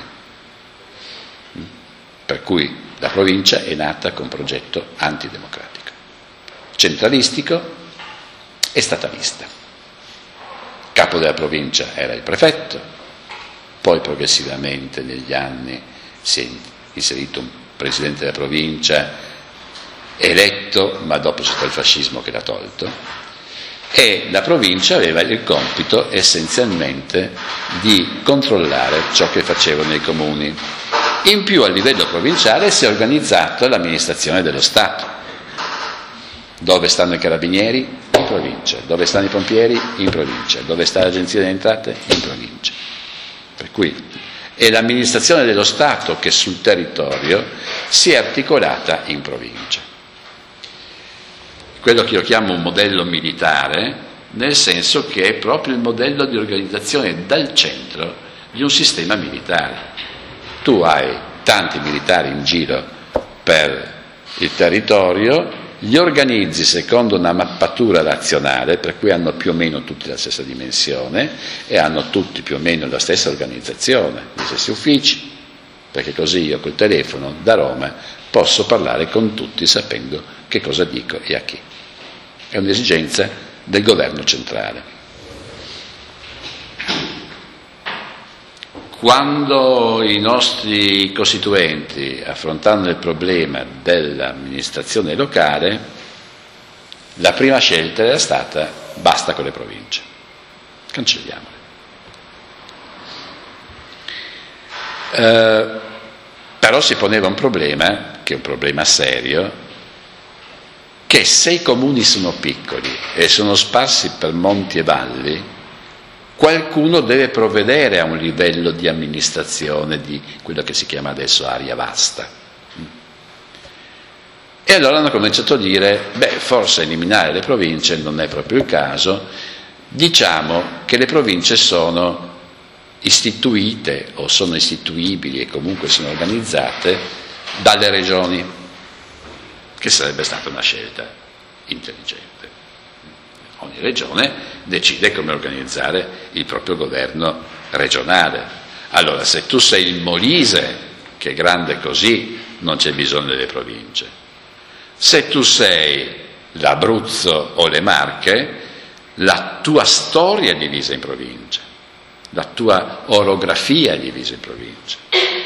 per cui la provincia è nata con un progetto antidemocratico, centralistico e statalista. Capo della provincia era il prefetto, poi progressivamente negli anni si è inserito un presidente della provincia eletto, ma dopo c'è stato il fascismo che l'ha tolto, e la provincia aveva il compito essenzialmente di controllare ciò che facevano i comuni. In più a livello provinciale si è organizzata l'amministrazione dello Stato. Dove stanno i carabinieri? In provincia. Dove stanno i pompieri? In provincia. Dove sta l'agenzia delle entrate? In provincia. Per cui è l'amministrazione dello Stato che sul territorio si è articolata in provincia. Quello che io chiamo un modello militare, nel senso che è proprio il modello di organizzazione dal centro di un sistema militare. Tu hai tanti militari in giro per il territorio, li organizzi secondo una mappatura razionale, per cui hanno più o meno tutti la stessa dimensione e hanno tutti più o meno la stessa organizzazione, gli stessi uffici, perché così io col telefono da Roma posso parlare con tutti sapendo che cosa dico e a chi. È un'esigenza del governo centrale. Quando i nostri costituenti affrontavano il problema dell'amministrazione locale, la prima scelta era stata: basta con le province, cancelliamole. Eh, però si poneva un problema, che è un problema serio, che se i comuni sono piccoli e sono sparsi per monti e valli, qualcuno deve provvedere a un livello di amministrazione di quello che si chiama adesso area vasta. E allora hanno cominciato a dire: beh, forse eliminare le province non è proprio il caso, diciamo che le province sono istituite o sono istituibili e comunque sono organizzate dalle regioni, che sarebbe stata una scelta intelligente. Ogni regione decide come organizzare il proprio governo regionale. Allora, se tu sei il Molise, che è grande così, non c'è bisogno delle province. Se tu sei l'Abruzzo o le Marche, la tua storia è divisa in province, la tua orografia è divisa in province.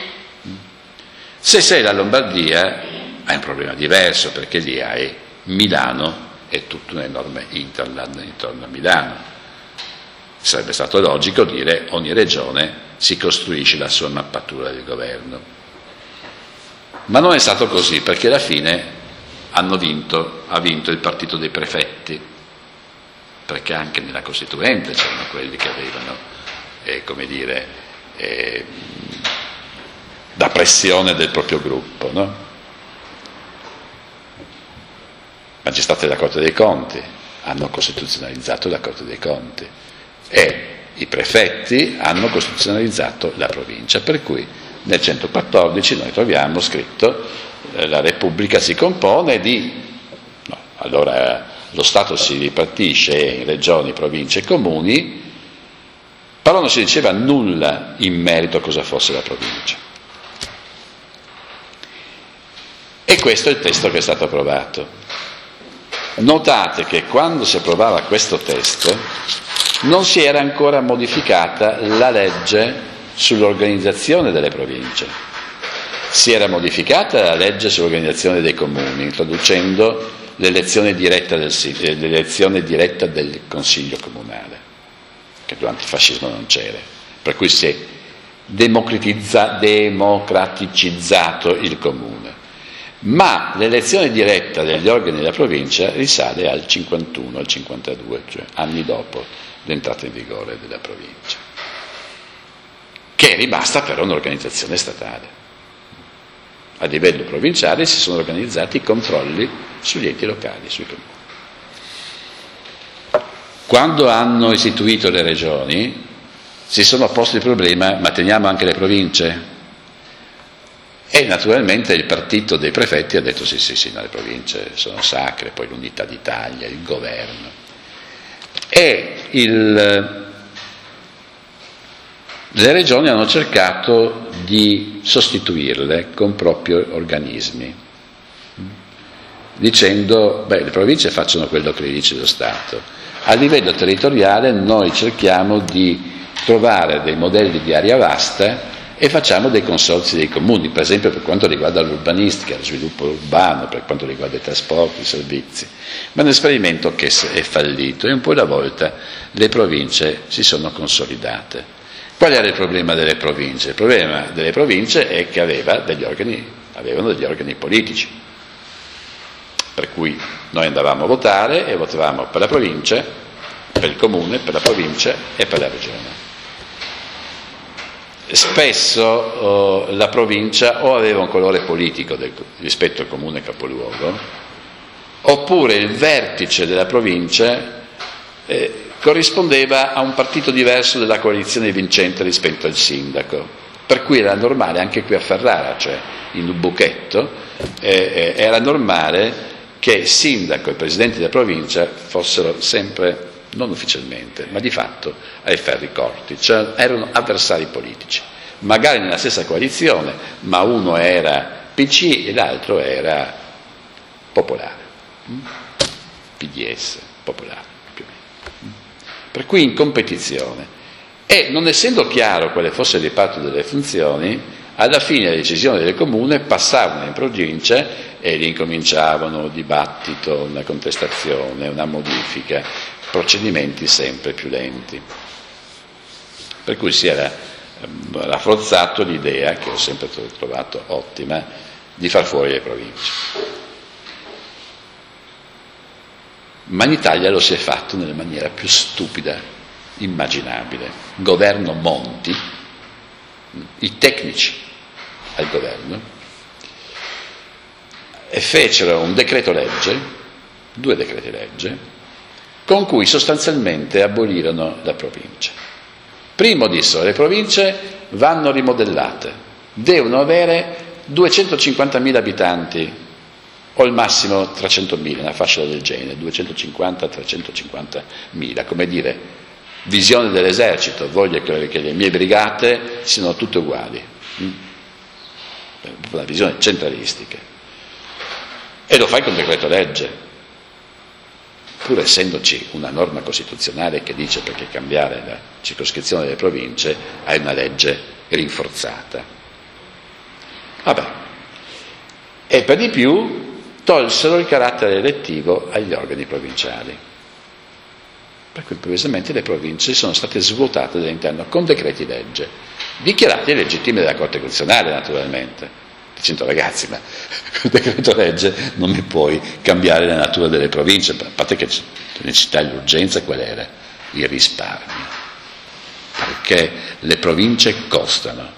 Se sei la Lombardia, hai un problema diverso, perché lì hai Milano è tutto un enorme interland intorno a Milano. Sarebbe stato logico dire: ogni regione si costruisce la sua mappatura del governo. Ma non è stato così, perché alla fine hanno vinto, ha vinto il partito dei prefetti, perché anche nella Costituente c'erano quelli che avevano, eh, come dire, eh, la pressione del proprio gruppo, no? Magistrati della Corte dei Conti hanno costituzionalizzato la Corte dei Conti e i prefetti hanno costituzionalizzato la provincia, per cui nel centoquattordici noi troviamo scritto eh, la Repubblica si compone di, no, allora lo Stato si ripartisce in regioni, province e comuni, però non si diceva nulla in merito a cosa fosse la provincia. E questo è il testo che è stato approvato. Notate che quando si approvava questo testo non si era ancora modificata la legge sull'organizzazione delle province, si era modificata la legge sull'organizzazione dei comuni, introducendo l'elezione diretta del, l'elezione diretta del Consiglio comunale, che durante il fascismo non c'era, per cui si è democraticizzato il comune. Ma l'elezione diretta degli organi della provincia risale al cinquantuno, al cinquantadue, cioè anni dopo l'entrata in vigore della provincia, che è rimasta però un'organizzazione statale. A livello provinciale si sono organizzati i controlli sugli enti locali, sui comuni. Quando hanno istituito le regioni si sono posti il problema: ma teniamo anche le province? E naturalmente il partito dei prefetti ha detto sì, sì, sì, no, le province sono sacre, poi l'unità d'Italia, il governo. E il, le regioni hanno cercato di sostituirle con propri organismi, dicendo: beh, le province facciano quello che le dice lo Stato. A livello territoriale noi cerchiamo di trovare dei modelli di area vasta e facciamo dei consorzi dei comuni, per esempio per quanto riguarda l'urbanistica, lo sviluppo urbano, per quanto riguarda i trasporti, i servizi. Ma è un esperimento che è fallito e un po' alla volta le province si sono consolidate. Qual era il problema delle province? Il problema delle province è che aveva degli organi, avevano degli organi politici, per cui noi andavamo a votare e votavamo per la provincia, per il comune, per la provincia e per la regione. Spesso oh, la provincia o aveva un colore politico del, rispetto al comune capoluogo, oppure il vertice della provincia eh, corrispondeva a un partito diverso della coalizione vincente rispetto al sindaco, per cui era normale anche qui a Ferrara, cioè in Ubuchetto, eh, eh, era normale che che il sindaco e il presidente della provincia fossero sempre, non ufficialmente, ma di fatto, ai ferri corti, cioè erano avversari politici, magari nella stessa coalizione, ma uno era P C e l'altro era Popolare, P D S, Popolare, più o meno. Per cui in competizione. E non essendo chiaro quale fosse il riparto delle funzioni, alla fine le decisioni del comune passavano in provincia e lì incominciavano un dibattito, una contestazione, una modifica, procedimenti sempre più lenti. Per cui si era rafforzato l'idea, che ho sempre trovato ottima, di far fuori le province. Ma in Italia lo si è fatto nella maniera più stupida immaginabile. Governo Monti, i tecnici al governo, e fecero un decreto legge, due decreti legge, con cui sostanzialmente abolirono la provincia. Primo dissero, le province vanno rimodellate, devono avere duecentocinquantamila abitanti o al massimo trecentomila, una fascia del genere, duecentocinquanta trecentocinquantamila, come dire, visione dell'esercito, voglio che le mie brigate siano tutte uguali, una visione centralistica. E lo fai con decreto legge, pur essendoci una norma costituzionale che dice perché cambiare la circoscrizione delle province hai una legge rinforzata. Vabbè. E per di più tolsero il carattere elettivo agli organi provinciali. Per cui improvvisamente le province sono state svuotate dall'interno con decreti legge, dichiarati legittimi dalla Corte Costituzionale naturalmente. Dicendo ragazzi, ma con il decreto legge non mi puoi cambiare la natura delle province, a parte che la necessità e l'urgenza qual era? Il risparmio, perché le province costano,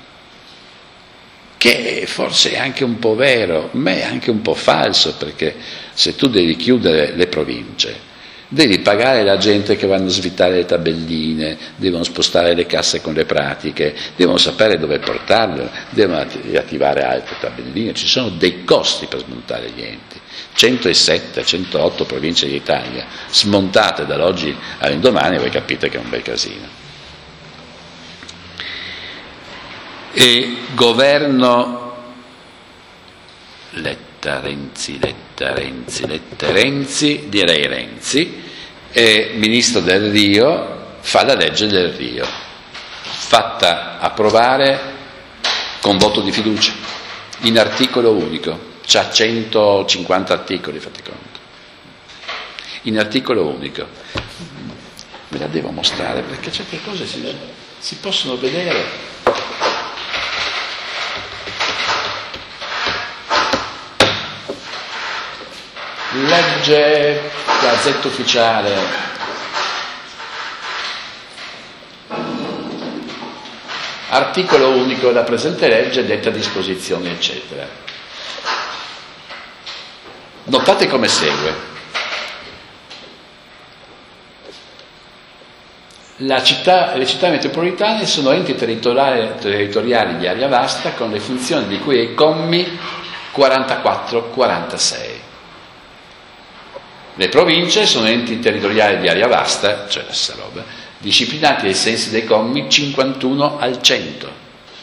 che forse è anche un po' vero, ma è anche un po' falso, perché se tu devi chiudere le province devi pagare la gente che vanno a svitare le tabelline, devono spostare le casse con le pratiche, devono sapere dove portarle, devono attivare altre tabelline, ci sono dei costi per smontare gli enti. centosette, centootto province d'Italia smontate dall'oggi all'indomani, voi capite che è un bel casino. E governo Letta, Renzi, Letta, Renzi, Letta, Renzi, direi Renzi, e ministro del Rio fa la legge del Rio, fatta approvare con voto di fiducia, in articolo unico, c'ha centocinquanta articoli, fate conto, in articolo unico. Ve la devo mostrare perché certe cose si, si possono vedere. Legge Gazzetta Ufficiale articolo unico, la presente legge detta disposizioni eccetera. Notate come segue: la città, le città metropolitane sono enti territoriali, territoriali di area vasta con le funzioni di cui ai commi quarantaquattro quarantasei. Le province sono enti territoriali di area vasta, cioè la stessa roba, disciplinati ai sensi dei commi cinquantuno al cento.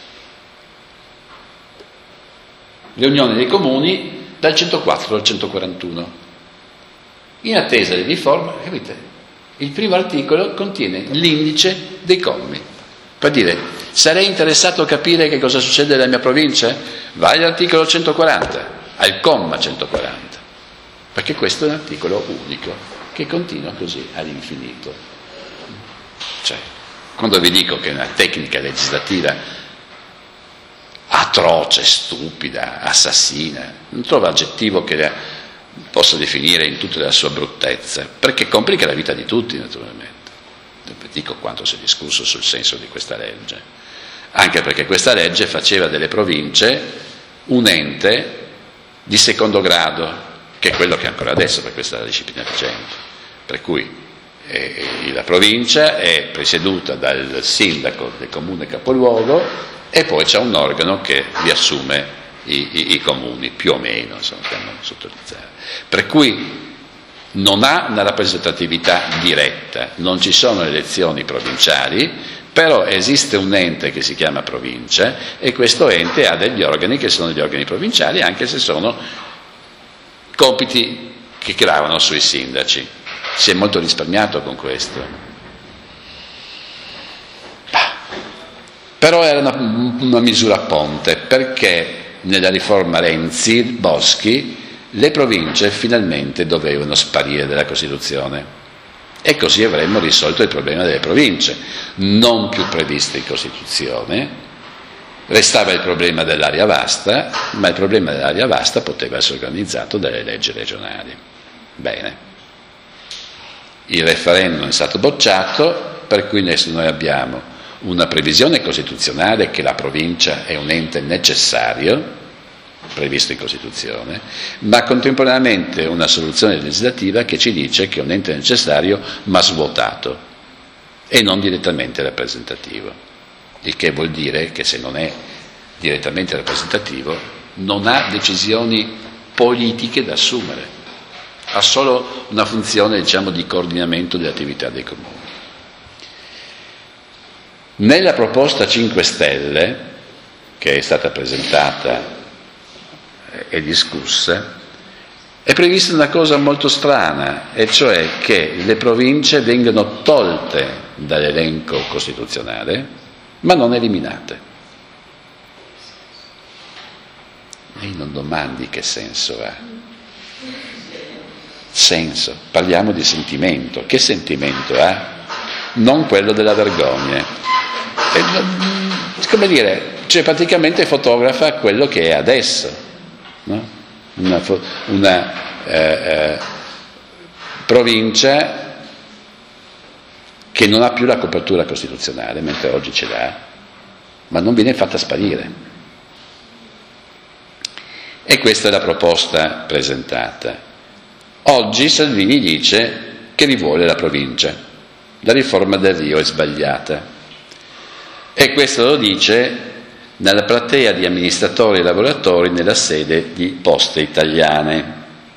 Le unioni dei comuni dal centoquattro al centoquarantuno. In attesa di riforma, capite? Il primo articolo contiene l'indice dei commi. Per dire, sarei interessato a capire che cosa succede nella mia provincia? Vai all'articolo centoquaranta, al comma centoquaranta. Perché questo è un articolo unico che continua così all'infinito. Cioè, quando vi dico che è una tecnica legislativa atroce, stupida, assassina, non trovo aggettivo che la possa definire in tutta la sua bruttezza, perché complica la vita di tutti naturalmente. Vi dico quanto si è discusso sul senso di questa legge, anche perché questa legge faceva delle province un ente di secondo grado, che è quello che ancora adesso, per questa è la disciplina vigente, per cui eh, la provincia è presieduta dal sindaco del comune capoluogo e poi c'è un organo che vi assume i, i, i comuni, più o meno, insomma, sotto zero. Per cui non ha una rappresentatività diretta, non ci sono elezioni provinciali, però esiste un ente che si chiama provincia e questo ente ha degli organi che sono gli organi provinciali, anche se sono compiti che gravano sui sindaci. Si è molto risparmiato con questo. Però era una, una misura ponte, perché nella riforma Renzi-Boschi le province finalmente dovevano sparire dalla Costituzione e così avremmo risolto il problema delle province, non più previste in Costituzione. Restava il problema dell'area vasta, ma il problema dell'area vasta poteva essere organizzato dalle leggi regionali. Bene. Il referendum è stato bocciato, per cui adesso noi abbiamo una previsione costituzionale che la provincia è un ente necessario, previsto in Costituzione, ma contemporaneamente una soluzione legislativa che ci dice che è un ente necessario ma svuotato e non direttamente rappresentativo, il che vuol dire che se non è direttamente rappresentativo non ha decisioni politiche da assumere, ha solo una funzione, diciamo, di coordinamento delle attività dei comuni. Nella proposta cinque Stelle, che è stata presentata e discussa, è prevista una cosa molto strana, e cioè che le province vengano tolte dall'elenco costituzionale, ma non eliminate. Lei non domandi che senso ha. Senso, parliamo di sentimento. Che sentimento ha? Non quello della vergogna. E, come dire, cioè praticamente fotografa quello che è adesso. No? Una, una eh, eh, provincia che non ha più la copertura costituzionale, mentre oggi ce l'ha, ma non viene fatta sparire. E questa è la proposta presentata. Oggi Salvini dice che rivuole la provincia, la riforma del Rio è sbagliata, e questo lo dice nella platea di amministratori e lavoratori nella sede di Poste Italiane.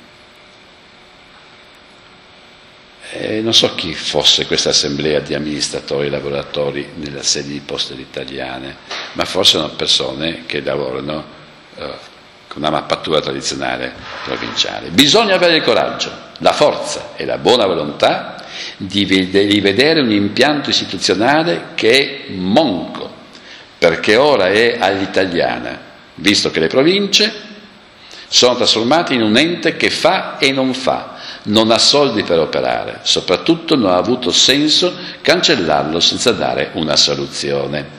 E non so chi fosse questa assemblea di amministratori e lavoratori nella sede di Poste Italiane, ma forse sono persone che lavorano eh, con una mappatura tradizionale provinciale. Bisogna avere il coraggio, la forza e la buona volontà di vedere un impianto istituzionale che è monco, perché ora è all'italiana, visto che le province sono trasformate in un ente che fa e non fa, non ha soldi per operare, soprattutto non ha avuto senso cancellarlo senza dare una soluzione.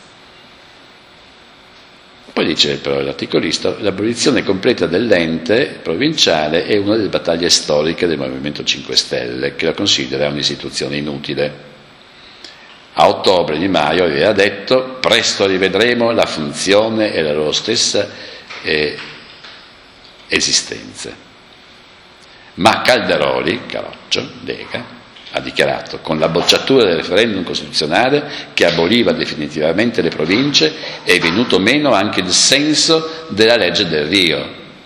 Poi dice però l'articolista, l'abolizione completa dell'ente provinciale è una delle battaglie storiche del Movimento cinque Stelle, che la considera un'istituzione inutile. A ottobre Di Maio aveva detto: presto rivedremo la funzione e la loro stessa eh, esistenza. Ma Calderoli, Caroccio, Lega, ha dichiarato: con la bocciatura del referendum costituzionale che aboliva definitivamente le province è venuto meno anche il senso della legge del Rio.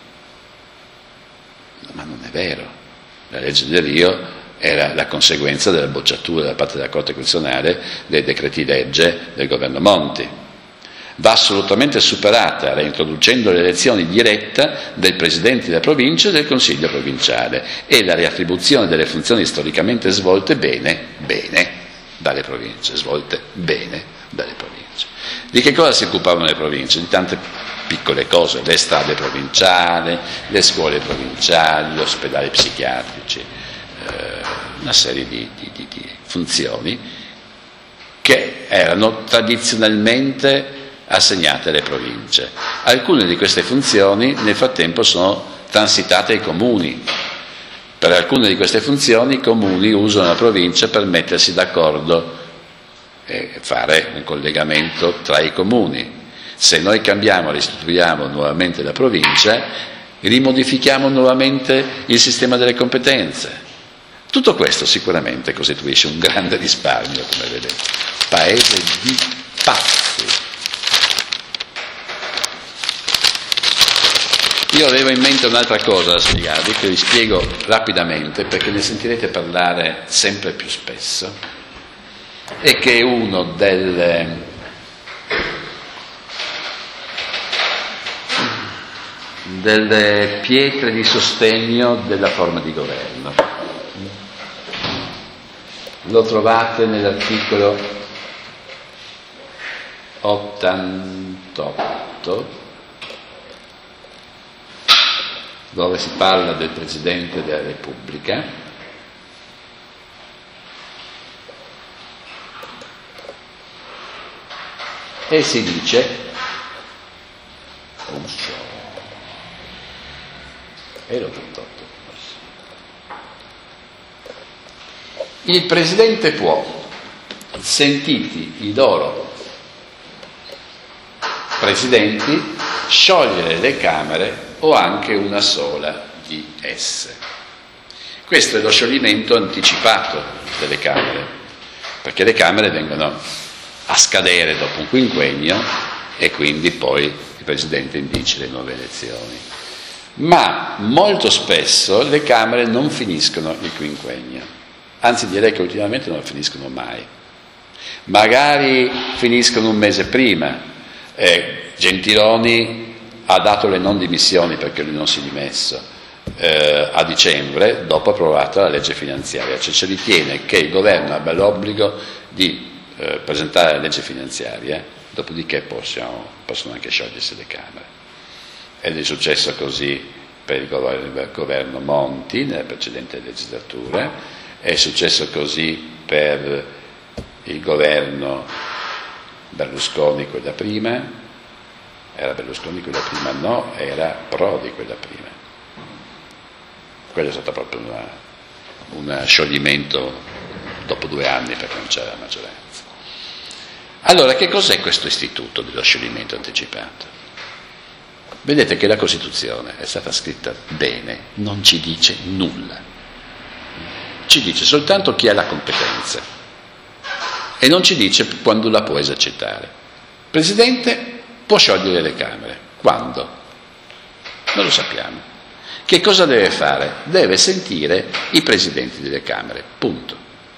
Ma non è vero, la legge del Rio era la conseguenza della bocciatura da parte della Corte Costituzionale dei decreti legge del governo Monti. Va assolutamente superata, reintroducendo l'elezione diretta del Presidente della provincia e del Consiglio provinciale e la riattribuzione delle funzioni storicamente svolte bene, bene dalle province, svolte bene dalle province. Di che cosa si occupavano le province? Di tante piccole cose, le strade provinciali, le scuole provinciali, gli ospedali psichiatrici, una serie di, di, di, di funzioni che erano tradizionalmente assegnate alle province. Alcune di queste funzioni nel frattempo sono transitate ai comuni. Per alcune di queste funzioni i comuni usano la provincia per mettersi d'accordo e fare un collegamento tra i comuni. Se noi cambiamo, ristituiamo nuovamente la provincia, rimodifichiamo nuovamente il sistema delle competenze. Tutto questo sicuramente costituisce un grande risparmio, come vedete. Paese di pazzi. Io avevo in mente un'altra cosa da spiegarvi, che vi spiego rapidamente perché ne sentirete parlare sempre più spesso, e che è uno delle, delle pietre di sostegno della forma di governo. Lo trovate nell'articolo ottantotto, dove si parla del Presidente della Repubblica, e si dice, oh, e l'ottantotto, il Presidente può, sentiti i loro Presidenti, sciogliere le Camere o anche una sola di esse. Questo è lo scioglimento anticipato delle Camere, perché le Camere vengono a scadere dopo un quinquennio e quindi poi il Presidente indice le nuove elezioni. Ma molto spesso le Camere non finiscono il quinquennio, anzi direi che ultimamente non finiscono mai. Magari finiscono un mese prima. Eh, Gentiloni ha dato le non dimissioni perché lui non si è dimesso eh, a dicembre, dopo approvata la legge finanziaria, cioè ci ritiene che il governo abbia l'obbligo di eh, presentare la legge finanziaria, dopodiché possiamo, possono anche sciogliersi le Camere. Ed è successo così per il governo, il governo Monti nella precedente legislatura, è successo così per il governo Berlusconi quella prima, era Berlusconi quella prima, no, era Prodi quella prima. Quello è stato proprio un scioglimento dopo due anni perché non c'era la maggioranza. Allora, che cos'è questo istituto dello scioglimento anticipato? Vedete che la Costituzione è stata scritta bene, non ci dice nulla, ci dice soltanto chi ha la competenza. E non ci dice quando la può esercitare. Il Presidente può sciogliere le Camere. Quando? Non lo sappiamo. Che cosa deve fare? Deve sentire i Presidenti delle Camere. Punto.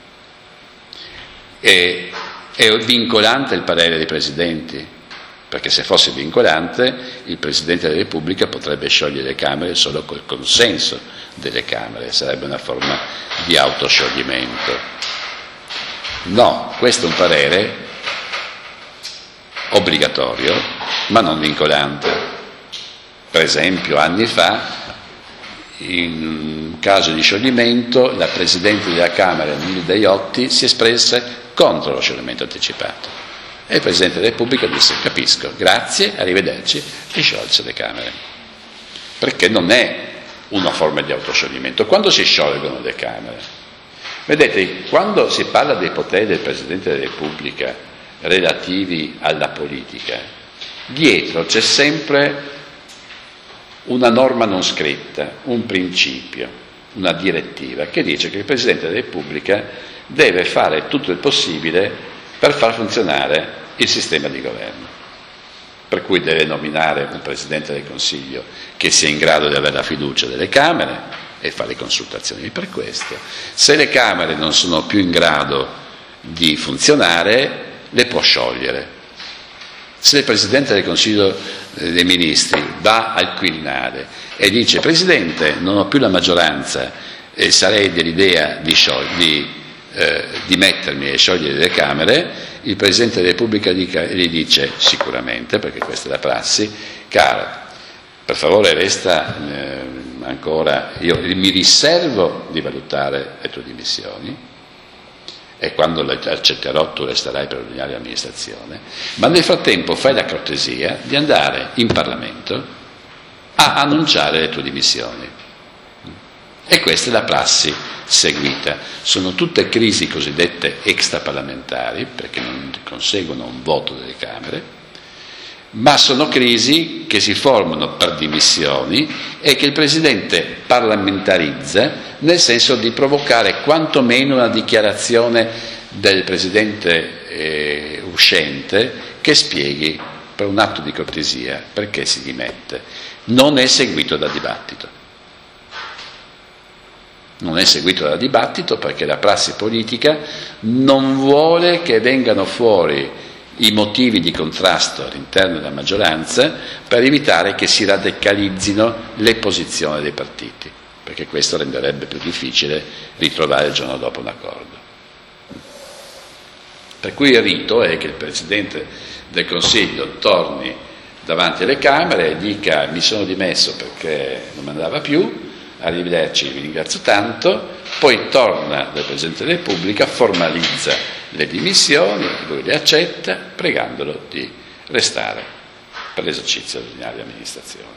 E, è vincolante il parere dei Presidenti? Perché se fosse vincolante il Presidente della Repubblica potrebbe sciogliere le Camere solo col consenso delle Camere. Sarebbe una forma di autoscioglimento. No, questo è un parere obbligatorio, ma non vincolante. Per esempio, anni fa, in caso di scioglimento, la Presidente della Camera, Nilde Iotti, si espresse contro lo scioglimento anticipato. E il Presidente della Repubblica disse, capisco, grazie, arrivederci, e sciolse le Camere. Perché non è una forma di autoscioglimento. Quando si sciolgono le Camere? Vedete, quando si parla dei poteri del Presidente della Repubblica relativi alla politica, dietro c'è sempre una norma non scritta, un principio, una direttiva che dice che il Presidente della Repubblica deve fare tutto il possibile per far funzionare il sistema di governo, per cui deve nominare un Presidente del Consiglio che sia in grado di avere la fiducia delle Camere e fare le consultazioni per questo. Se le Camere non sono più in grado di funzionare, le può sciogliere. Se il Presidente del Consiglio dei Ministri va al Quirinale e dice Presidente, non ho più la maggioranza e sarei dell'idea di, sciog- di, eh, di mettermi e sciogliere le Camere, il Presidente della Repubblica gli dice sicuramente, perché questa è la prassi, caro, per favore resta eh, ancora, io mi riservo di valutare le tue dimissioni e quando le accetterò tu resterai per ordinaria amministrazione, ma nel frattempo fai la cortesia di andare in Parlamento a annunciare le tue dimissioni. E questa è la prassi seguita. Sono tutte crisi cosiddette extraparlamentari, perché non conseguono un voto delle Camere, ma sono crisi che si formano per dimissioni e che il Presidente parlamentarizza nel senso di provocare quantomeno una dichiarazione del Presidente eh, uscente che spieghi per un atto di cortesia perché si dimette. non è seguito da dibattito. Non è seguito da dibattito perché la prassi politica non vuole che vengano fuori i motivi di contrasto all'interno della maggioranza per evitare che si radicalizzino le posizioni dei partiti, perché questo renderebbe più difficile ritrovare il giorno dopo un accordo. Per cui il rito è che il Presidente del Consiglio torni davanti alle Camere e dica: mi sono dimesso perché non mi andava più, arrivederci, vi ringrazio tanto, poi torna dal Presidente della Repubblica, formalizza le dimissioni, lui le accetta, pregandolo di restare per l'esercizio dell'ordinaria amministrazione.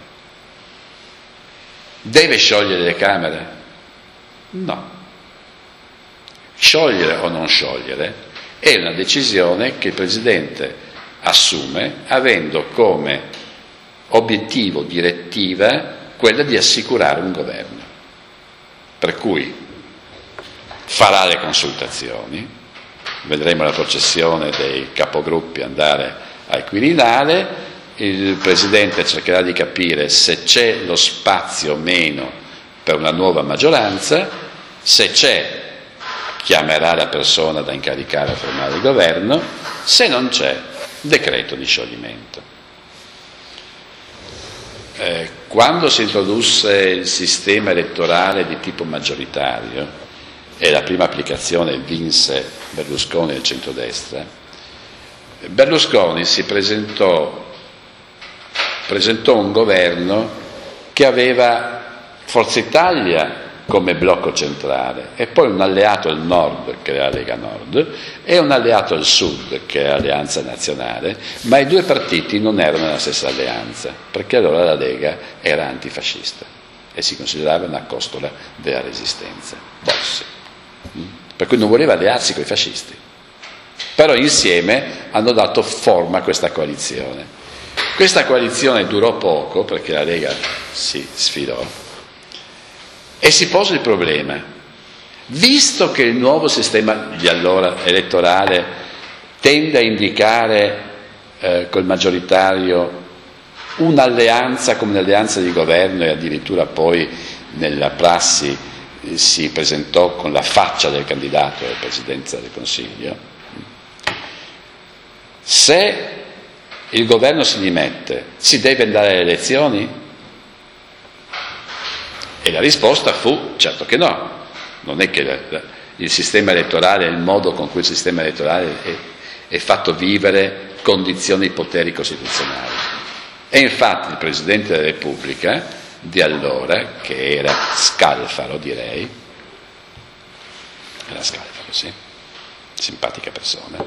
Deve sciogliere le Camere? No. Sciogliere o non sciogliere è una decisione che il Presidente assume avendo come obiettivo, direttiva, quella di assicurare un governo. Per cui farà le consultazioni, vedremo la processione dei capogruppi andare al Quirinale, il Presidente cercherà di capire se c'è lo spazio o meno per una nuova maggioranza, se c'è chiamerà la persona da incaricare a formare il governo, se non c'è decreto di scioglimento. Eh, quando si introdusse il sistema elettorale di tipo maggioritario e la prima applicazione vinse Berlusconi e il centrodestra, Berlusconi si presentò, presentò un governo che aveva Forza Italia come blocco centrale e poi un alleato al nord che era la Lega Nord e un alleato al sud che era l'Alleanza Nazionale, ma i due partiti non erano nella stessa alleanza perché allora la Lega era antifascista e si considerava una costola della resistenza, Bossi, per cui non voleva allearsi con i fascisti, però insieme hanno dato forma a questa coalizione. Questa coalizione durò poco perché la Lega si sfilò e si pose il problema: visto che il nuovo sistema di allora elettorale tende a indicare eh, col maggioritario un'alleanza come un'alleanza di governo e addirittura poi nella prassi eh, si presentò con la faccia del candidato alla presidenza del Consiglio, se il governo si dimette si deve andare alle elezioni? E la risposta fu certo che no. Non è che la, la, il sistema elettorale è il modo con cui il sistema elettorale è, è fatto vivere condizioni di poteri costituzionali. E infatti il Presidente della Repubblica di allora, che era Scalfaro direi, era Scalfaro, sì, simpatica persona,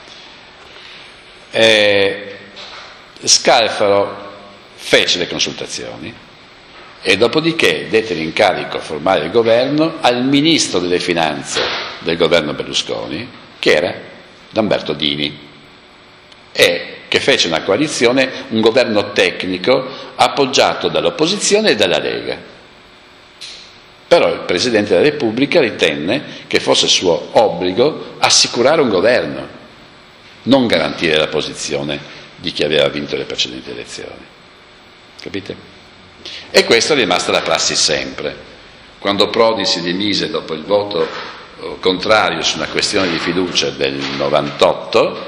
e Scalfaro fece le consultazioni e dopodiché dette l'incarico a formare il governo al ministro delle finanze del governo Berlusconi, che era Lamberto Dini, e che fece una coalizione, un governo tecnico appoggiato dall'opposizione e dalla Lega. Però il Presidente della Repubblica ritenne che fosse suo obbligo assicurare un governo, non garantire la posizione di chi aveva vinto le precedenti elezioni. Capite? E questa è rimasta la prassi sempre. Quando Prodi si dimise dopo il voto contrario su una questione di fiducia del novantotto,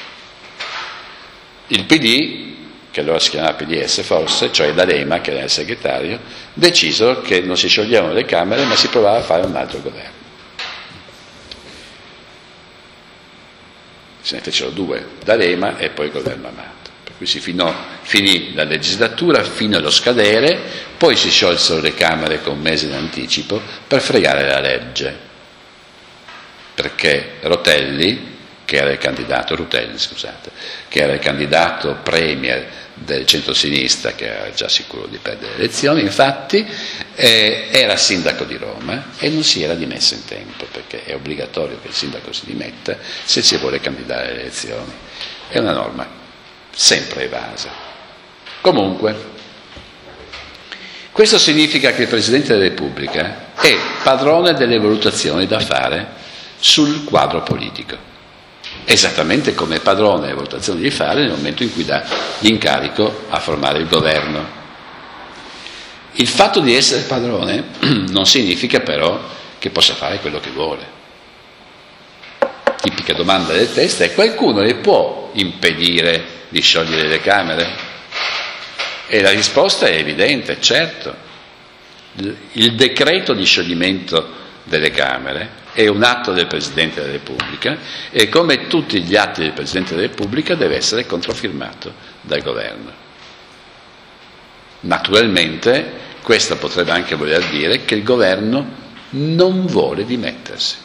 il P D, che allora si chiamava P D S forse, cioè D'Alema, che era il segretario, decisero che non si scioglievano le Camere ma si provava a fare un altro governo. Se ne fecero due, D'Alema e poi il governo Amato. Qui si finò, finì la legislatura fino allo scadere, poi si sciolsero le Camere con un mese d'anticipo per fregare la legge, perché Rotelli, che era il candidato, Rutelli scusate, che era il candidato premier del centrosinistra, che era già sicuro di perdere le elezioni, infatti eh, era sindaco di Roma e non si era dimesso in tempo, perché è obbligatorio che il sindaco si dimetta se si vuole candidare alle elezioni. È una norma sempre evasa. Comunque, questo significa che il Presidente della Repubblica è padrone delle valutazioni da fare sul quadro politico, esattamente come è padrone delle valutazioni da fare nel momento in cui dà l'incarico a formare il governo. Il fatto di essere padrone non significa però che possa fare quello che vuole. Tipica domanda del testo è: qualcuno le può impedire di sciogliere le Camere? E la risposta è evidente, certo. Il decreto di scioglimento delle Camere è un atto del Presidente della Repubblica e, come tutti gli atti del Presidente della Repubblica, deve essere controfirmato dal Governo. Naturalmente questo potrebbe anche voler dire che il Governo non vuole dimettersi.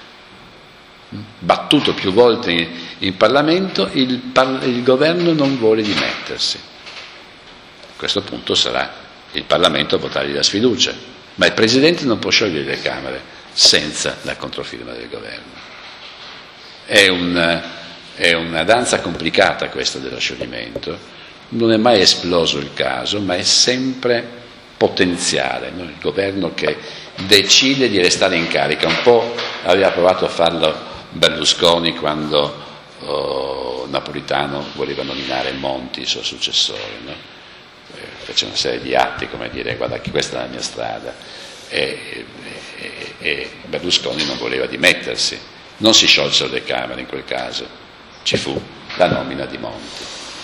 Battuto più volte in, in Parlamento, il, par, il Governo non vuole dimettersi. A questo punto sarà il Parlamento a votare la sfiducia, ma il Presidente non può sciogliere le Camere senza la controfirma del Governo. È, un, è una danza complicata questa dello scioglimento, non è mai esploso il caso, ma è sempre potenziale, no? Il Governo che decide di restare in carica. Un po' aveva provato a farlo Berlusconi quando oh, Napolitano voleva nominare Monti, il suo successore, no? Eh, fece una serie di atti come dire: guarda che questa è la mia strada, e, e, e Berlusconi non voleva dimettersi, non si sciolsero le Camere in quel caso, ci fu la nomina di Monti.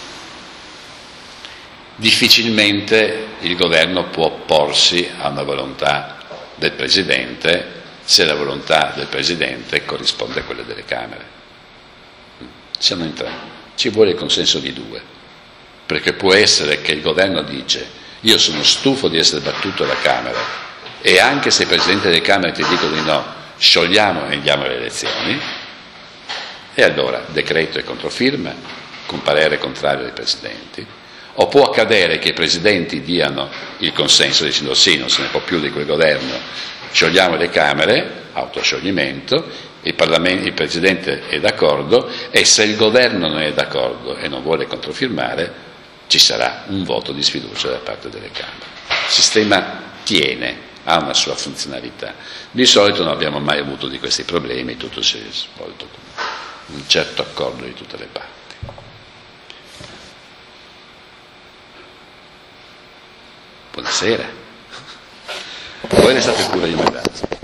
Difficilmente il governo può opporsi a una volontà del Presidente se la volontà del Presidente corrisponde a quella delle Camere. Siamo in tre, ci vuole il consenso di due, perché può essere che il governo dice: io sono stufo di essere battuto alla Camera, e anche se i Presidenti delle Camere ti dicono di no, sciogliamo e andiamo alle elezioni, e allora decreto e controfirma con parere contrario dei Presidenti. O può accadere che i Presidenti diano il consenso dicendo: sì, non se ne può più di quel governo, sciogliamo le Camere, autoscioglimento, il, Parlamento, il Presidente è d'accordo, e se il governo non è d'accordo e non vuole controfirmare, ci sarà un voto di sfiducia da parte delle Camere. Il sistema tiene, ha una sua funzionalità. Di solito non abbiamo mai avuto di questi problemi, tutto si è svolto con un certo accordo di tutte le parti. Buonasera. Voi ne sapete pure di mandato.